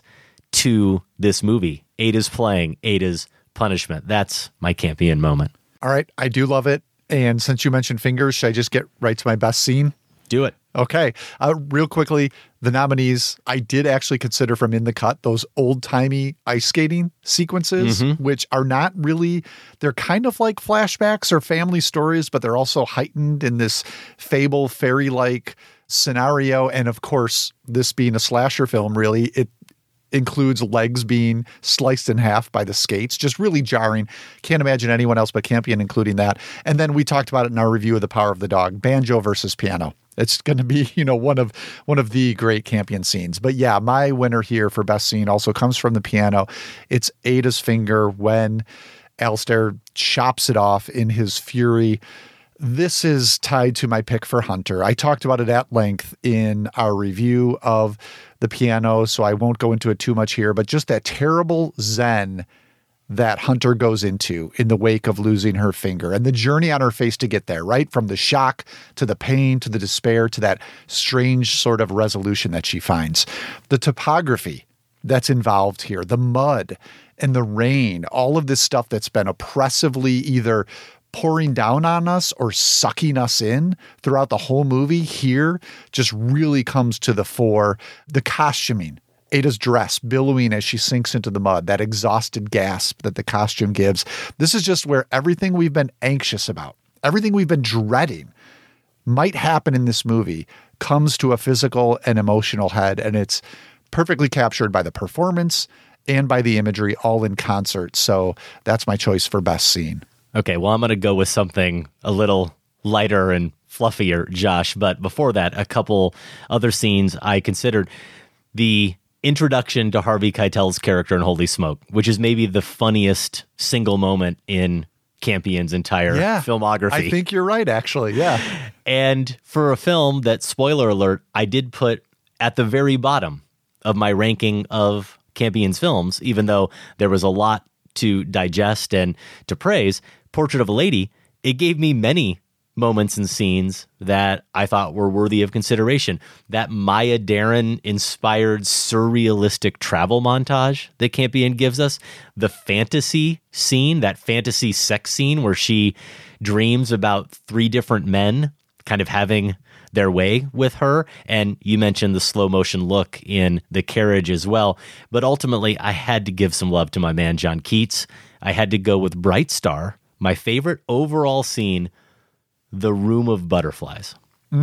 to this movie. Ada's playing, Ada's punishment. That's my Campion moment. All right. I do love it. And since you mentioned fingers, should I just get right to my best scene? Do it. Okay. Real quickly, the nominees, I did actually consider from In the Cut those old-timey ice skating sequences, which are not really, they're kind of like flashbacks or family stories, but they're also heightened in this fable, fairy-like scenario. And of course, this being a slasher film, really, it includes legs being sliced in half by the skates, just really jarring. Can't imagine anyone else but Campion including that. And then we talked about it in our review of The Power of the Dog, banjo versus piano. It's going to be, one of the great Campion scenes. But yeah, my winner here for best scene also comes from the piano. It's Ada's finger when Alistair chops it off in his fury. This is tied to my pick for Hunter. I talked about it at length in our review of the piano, so I won't go into it too much here, but just that terrible zen that Hunter goes into in the wake of losing her finger and the journey on her face to get there, right? From the shock to the pain to the despair to that strange sort of resolution that she finds. The topography that's involved here, the mud and the rain, all of this stuff that's been oppressively either pouring down on us or sucking us in throughout the whole movie here just really comes to the fore. The costuming, Ada's dress billowing as she sinks into the mud, that exhausted gasp that the costume gives. This is just where everything we've been anxious about, everything we've been dreading might happen in this movie comes to a physical and emotional head. And it's perfectly captured by the performance and by the imagery all in concert. So that's my choice for best scene. Okay, well, I'm going to go with something a little lighter and fluffier, Josh. But before that, a couple other scenes I considered. The introduction to Harvey Keitel's character in Holy Smoke, which is maybe the funniest single moment in Campion's entire filmography. I think you're right, actually. Yeah. And for a film that, spoiler alert, I did put at the very bottom of my ranking of Campion's films, even though there was a lot to digest and to praise, Portrait of a Lady, it gave me many moments and scenes that I thought were worthy of consideration. That Maya Deren inspired surrealistic travel montage that Campion gives us, the fantasy scene, that fantasy sex scene where she dreams about three different men kind of having their way with her. And you mentioned the slow motion look in the carriage as well. But ultimately, I had to give some love to my man, John Keats. I had to go with Bright Star, my favorite overall scene, The Room of Butterflies.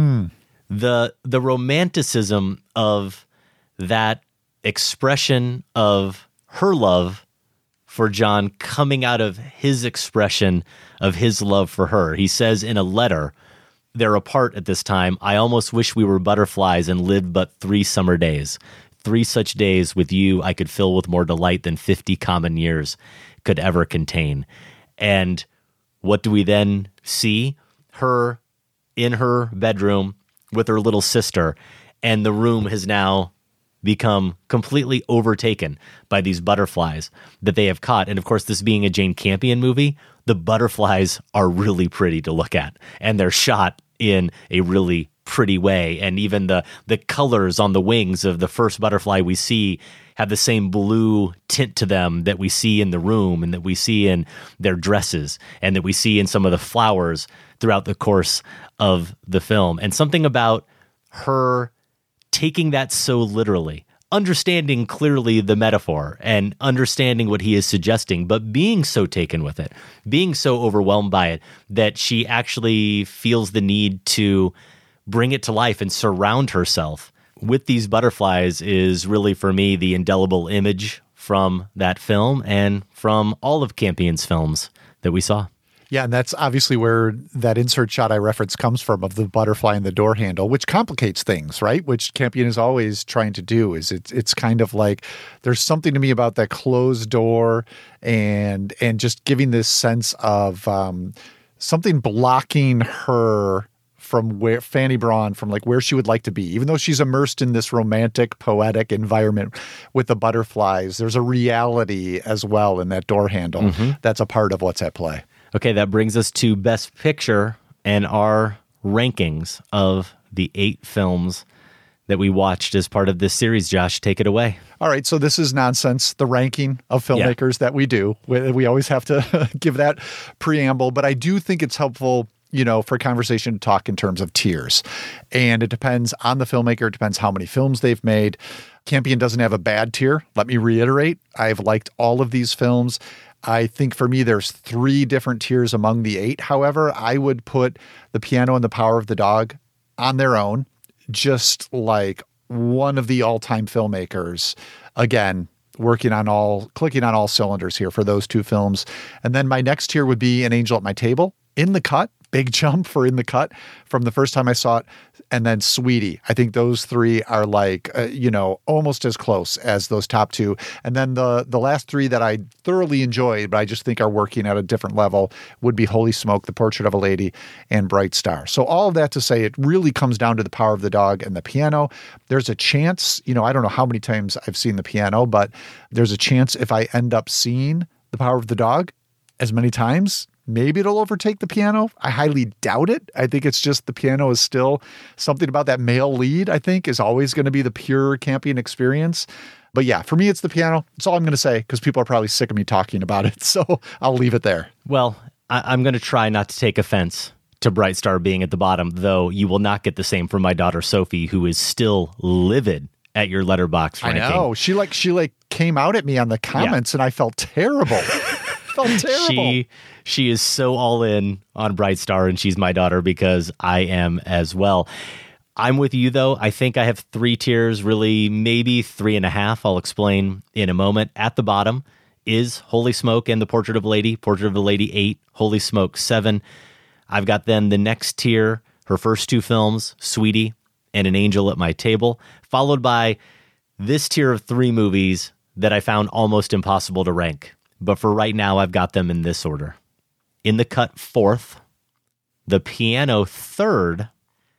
The romanticism of that expression of her love for John coming out of his expression of his love for her. He says in a letter, they're apart at this time. I almost wish we were butterflies and lived but 3 summer days. 3 such days with you I could fill with more delight than 50 common years could ever contain. And what do we then see? her in her bedroom with her little sister, and the room has now become completely overtaken by these butterflies that they have caught. And of course, this being a Jane Campion movie, the butterflies are really pretty to look at, and they're shot in a really pretty way. And even the colors on the wings of the first butterfly we see have the same blue tint to them that we see in the room and that we see in their dresses and that we see in some of the flowers throughout the course of the film. And something about her taking that so literally, understanding clearly the metaphor and understanding what he is suggesting, but being so taken with it, being so overwhelmed by it, that she actually feels the need to bring it to life and surround herself with these butterflies is really, for me, the indelible image from that film and from all of Campion's films that we saw. Yeah, and that's obviously where that insert shot I referenced comes from, of the butterfly and the door handle, which complicates things, right? Which Campion is always trying to do. Is it's kind of like there's something to me about that closed door and just giving this sense of something blocking her from where Fanny Braun, from like where she would like to be. Even though she's immersed in this romantic, poetic environment with the butterflies, there's a reality as well in that door handle that's a part of what's at play. Okay, that brings us to Best Picture and our rankings of the 8 films that we watched as part of this series. Josh, take it away. All right, so this is nonsense, the ranking of filmmakers that we do. We always have to give that preamble, but I do think it's helpful, you know, for conversation to talk in terms of tiers. And it depends on the filmmaker. It depends how many films they've made. Campion doesn't have a bad tier. Let me reiterate, I've liked all of these films. I think for me, there's 3 different tiers among the 8. However, I would put The Piano and The Power of the Dog on their own, just like one of the all-time filmmakers. Again, clicking on all cylinders here for those 2 films. And then my next tier would be An Angel at My Table, In the Cut, big jump for In the Cut from the first time I saw it, and then Sweetie. I think those 3 are like, almost as close as those top 2. And then the last 3 that I thoroughly enjoyed, but I just think are working at a different level, would be Holy Smoke, The Portrait of a Lady, and Bright Star. So all of that to say, it really comes down to The Power of the Dog and The Piano. There's a chance, I don't know how many times I've seen The Piano, but there's a chance if I end up seeing The Power of the Dog as many times, maybe it'll overtake The Piano. I highly doubt it. I think it's just The Piano is still something about that male lead, I think, is always going to be the pure Campion experience. But yeah, for me, it's The Piano. That's all I'm going to say, because people are probably sick of me talking about it. So I'll leave it there. Well, I'm going to try not to take offense to Bright Star being at the bottom, though you will not get the same from my daughter, Sophie, who is still livid at your Letterboxd ranking. I know. She came out at me on the comments, and I felt terrible. Terrible. She is so all in on Bright Star, and she's my daughter because I am as well. I'm with you, though. I think I have 3 tiers, really maybe 3.5. I'll explain in a moment. At the bottom is Holy Smoke and The Portrait of a Lady. Portrait of a Lady 8, Holy Smoke 7. I've got then the next tier, her first 2 films, Sweetie and An Angel at My Table, followed by this tier of 3 movies that I found almost impossible to rank. But for right now, I've got them in this order. In the Cut 4th, The Piano 3rd,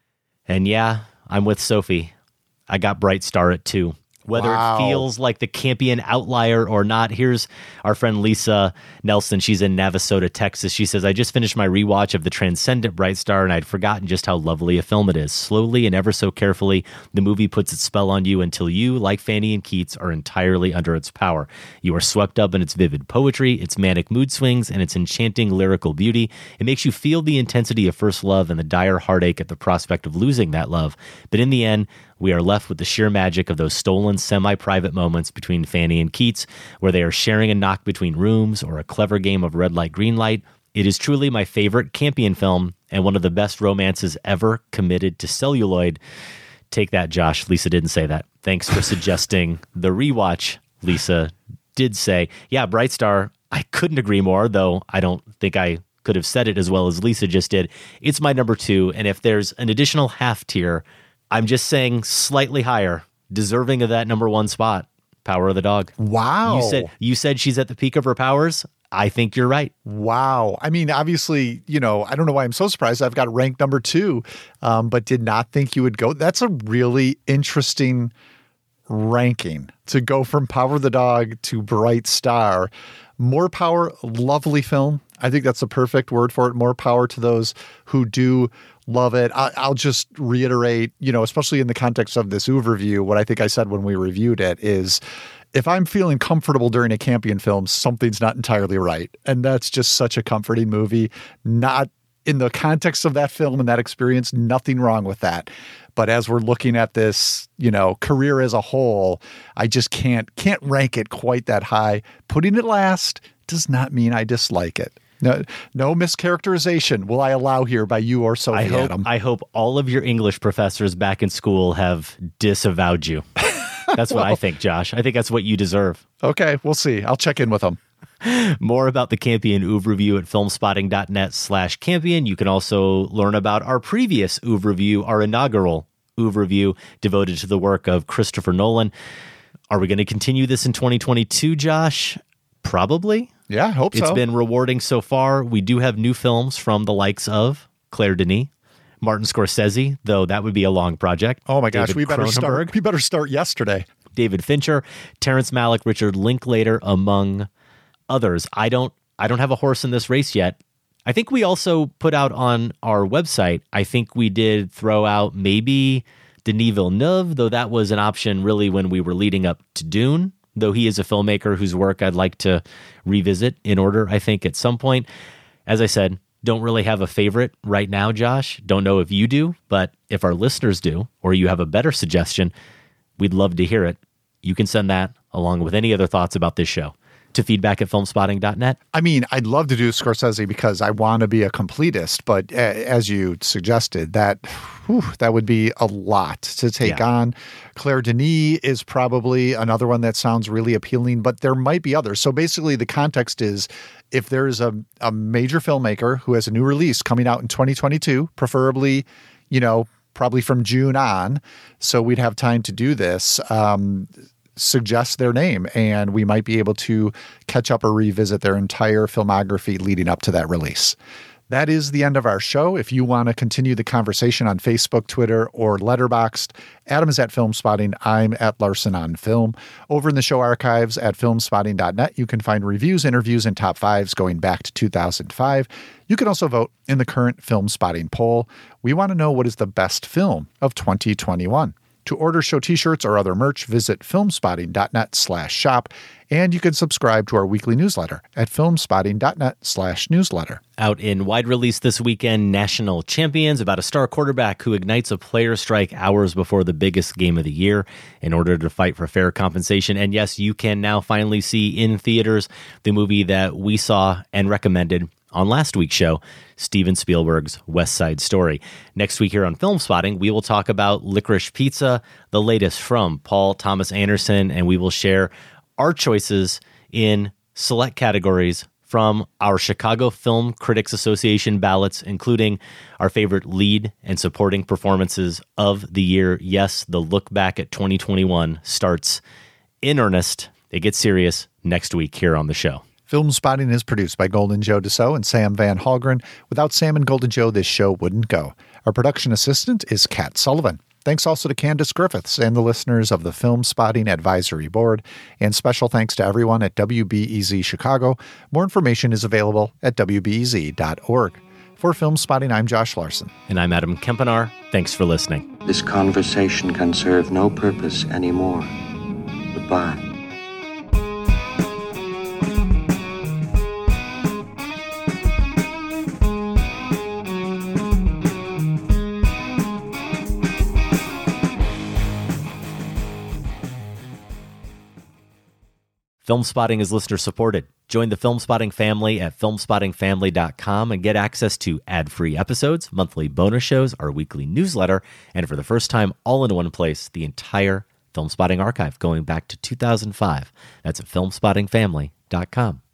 and yeah, I'm with Sophie. I got Bright Star at 2. Whether it feels like the Campion outlier or not, here's our friend Lisa Nelson. She's in Navasota, Texas. She says, I just finished my rewatch of the transcendent Bright Star, and I'd forgotten just how lovely a film it is. Slowly and ever so carefully, the movie puts its spell on you until you, like Fanny and Keats, are entirely under its power. You are swept up in its vivid poetry, its manic mood swings, and its enchanting lyrical beauty. It makes you feel the intensity of first love and the dire heartache at the prospect of losing that love. But in the end, we are left with the sheer magic of those stolen, semi-private moments between Fanny and Keats, where they are sharing a knock between rooms or a clever game of red light, green light. It is truly my favorite Campion film and one of the best romances ever committed to celluloid. Take that, Josh. Lisa didn't say that. Thanks for suggesting the rewatch. Lisa did say, yeah, Bright Star, I couldn't agree more, though I don't think I could have said it as well as Lisa just did. It's my number 2, and if there's an additional half tier, I'm just saying slightly higher, deserving of that number 1 spot, Power of the Dog. Wow. You said she's at the peak of her powers. I think you're right. Wow. I mean, obviously, I don't know why I'm so surprised. I've got it ranked number 2, but did not think you would go. That's a really interesting ranking to go from Power of the Dog to Bright Star. More power, lovely film. I think that's the perfect word for it. More power to those who do love it. I'll just reiterate, especially in the context of this overview, what I think I said when we reviewed it is, if I'm feeling comfortable during a Campion film, something's not entirely right. And that's just such a comforting movie. Not in the context of that film and that experience, nothing wrong with that. But as we're looking at this, career as a whole, I just can't rank it quite that high. Putting it last does not mean I dislike it. No mischaracterization will I allow here by you or Sophie, Adam. I hope all of your English professors back in school have disavowed you. That's what I think, Josh. I think that's what you deserve. Okay, we'll see. I'll check in with them. More about the Campion Oeuvre Review at filmspotting.net/Campion. You can also learn about our previous Oeuvre Review, our inaugural Oeuvre Review devoted to the work of Christopher Nolan. Are we going to continue this in 2022, Josh? Probably. Yeah, I hope so. It's been rewarding so far. We do have new films from the likes of Claire Denis, Martin Scorsese, though that would be a long project. Oh my gosh, David we better Cronenberg, start yesterday. David Fincher, Terrence Malick, Richard Linklater, among others. I don't have a horse in this race yet. I think we also put out on our website, I think we did throw out maybe Denis Villeneuve, though that was an option really when we were leading up to Dune, though he is a filmmaker whose work I'd like to revisit in order, I think, at some point. As I said, don't really have a favorite right now, Josh. Don't know if you do, but if our listeners do, or you have a better suggestion, we'd love to hear it. You can send that, along with any other thoughts about this show, to feedback@filmspotting.net. I mean, I'd love to do Scorsese because I want to be a completist, but as you suggested, that would be a lot to take on. Claire Denis is probably another one that sounds really appealing, but there might be others. So basically the context is, if there's a major filmmaker who has a new release coming out in 2022, preferably, probably from June on, so we'd have time to do this, suggest their name, and we might be able to catch up or revisit their entire filmography leading up to that release. That is the end of our show. If you want to continue the conversation on Facebook, Twitter, or Letterboxd, Adam is at Filmspotting. I'm at Larson on Film. Over in the show archives at filmspotting.net, you can find reviews, interviews, and top fives going back to 2005. You can also vote in the current Filmspotting poll. We want to know what is the best film of 2021. To order show t-shirts or other merch, visit filmspotting.net/shop, and you can subscribe to our weekly newsletter at filmspotting.net/newsletter. Out in wide release this weekend, National Champions, about a star quarterback who ignites a player strike hours before the biggest game of the year in order to fight for fair compensation. And yes, you can now finally see in theaters the movie that we saw and recommended on last week's show, Steven Spielberg's West Side Story. Next week here on Filmspotting, we will talk about Licorice Pizza, the latest from Paul Thomas Anderson, and we will share our choices in select categories from our Chicago Film Critics Association ballots, including our favorite lead and supporting performances of the year. Yes, the look back at 2021 starts in earnest. It gets serious next week here on the show. Filmspotting is produced by Golden Joe Deso and Sam Van Hallgren. Without Sam and Golden Joe, this show wouldn't go. Our production assistant is Kat Sullivan. Thanks also to Candace Griffiths and the listeners of the Filmspotting Advisory Board. And special thanks to everyone at WBEZ Chicago. More information is available at WBEZ.org. For Filmspotting, I'm Josh Larson. And I'm Adam Kempenaar. Thanks for listening. This conversation can serve no purpose anymore. Goodbye. Filmspotting is listener supported. Join the Filmspotting family at filmspottingfamily.com and get access to ad-free episodes, monthly bonus shows, our weekly newsletter, and for the first time, all in one place, the entire Filmspotting archive going back to 2005. That's at filmspottingfamily.com.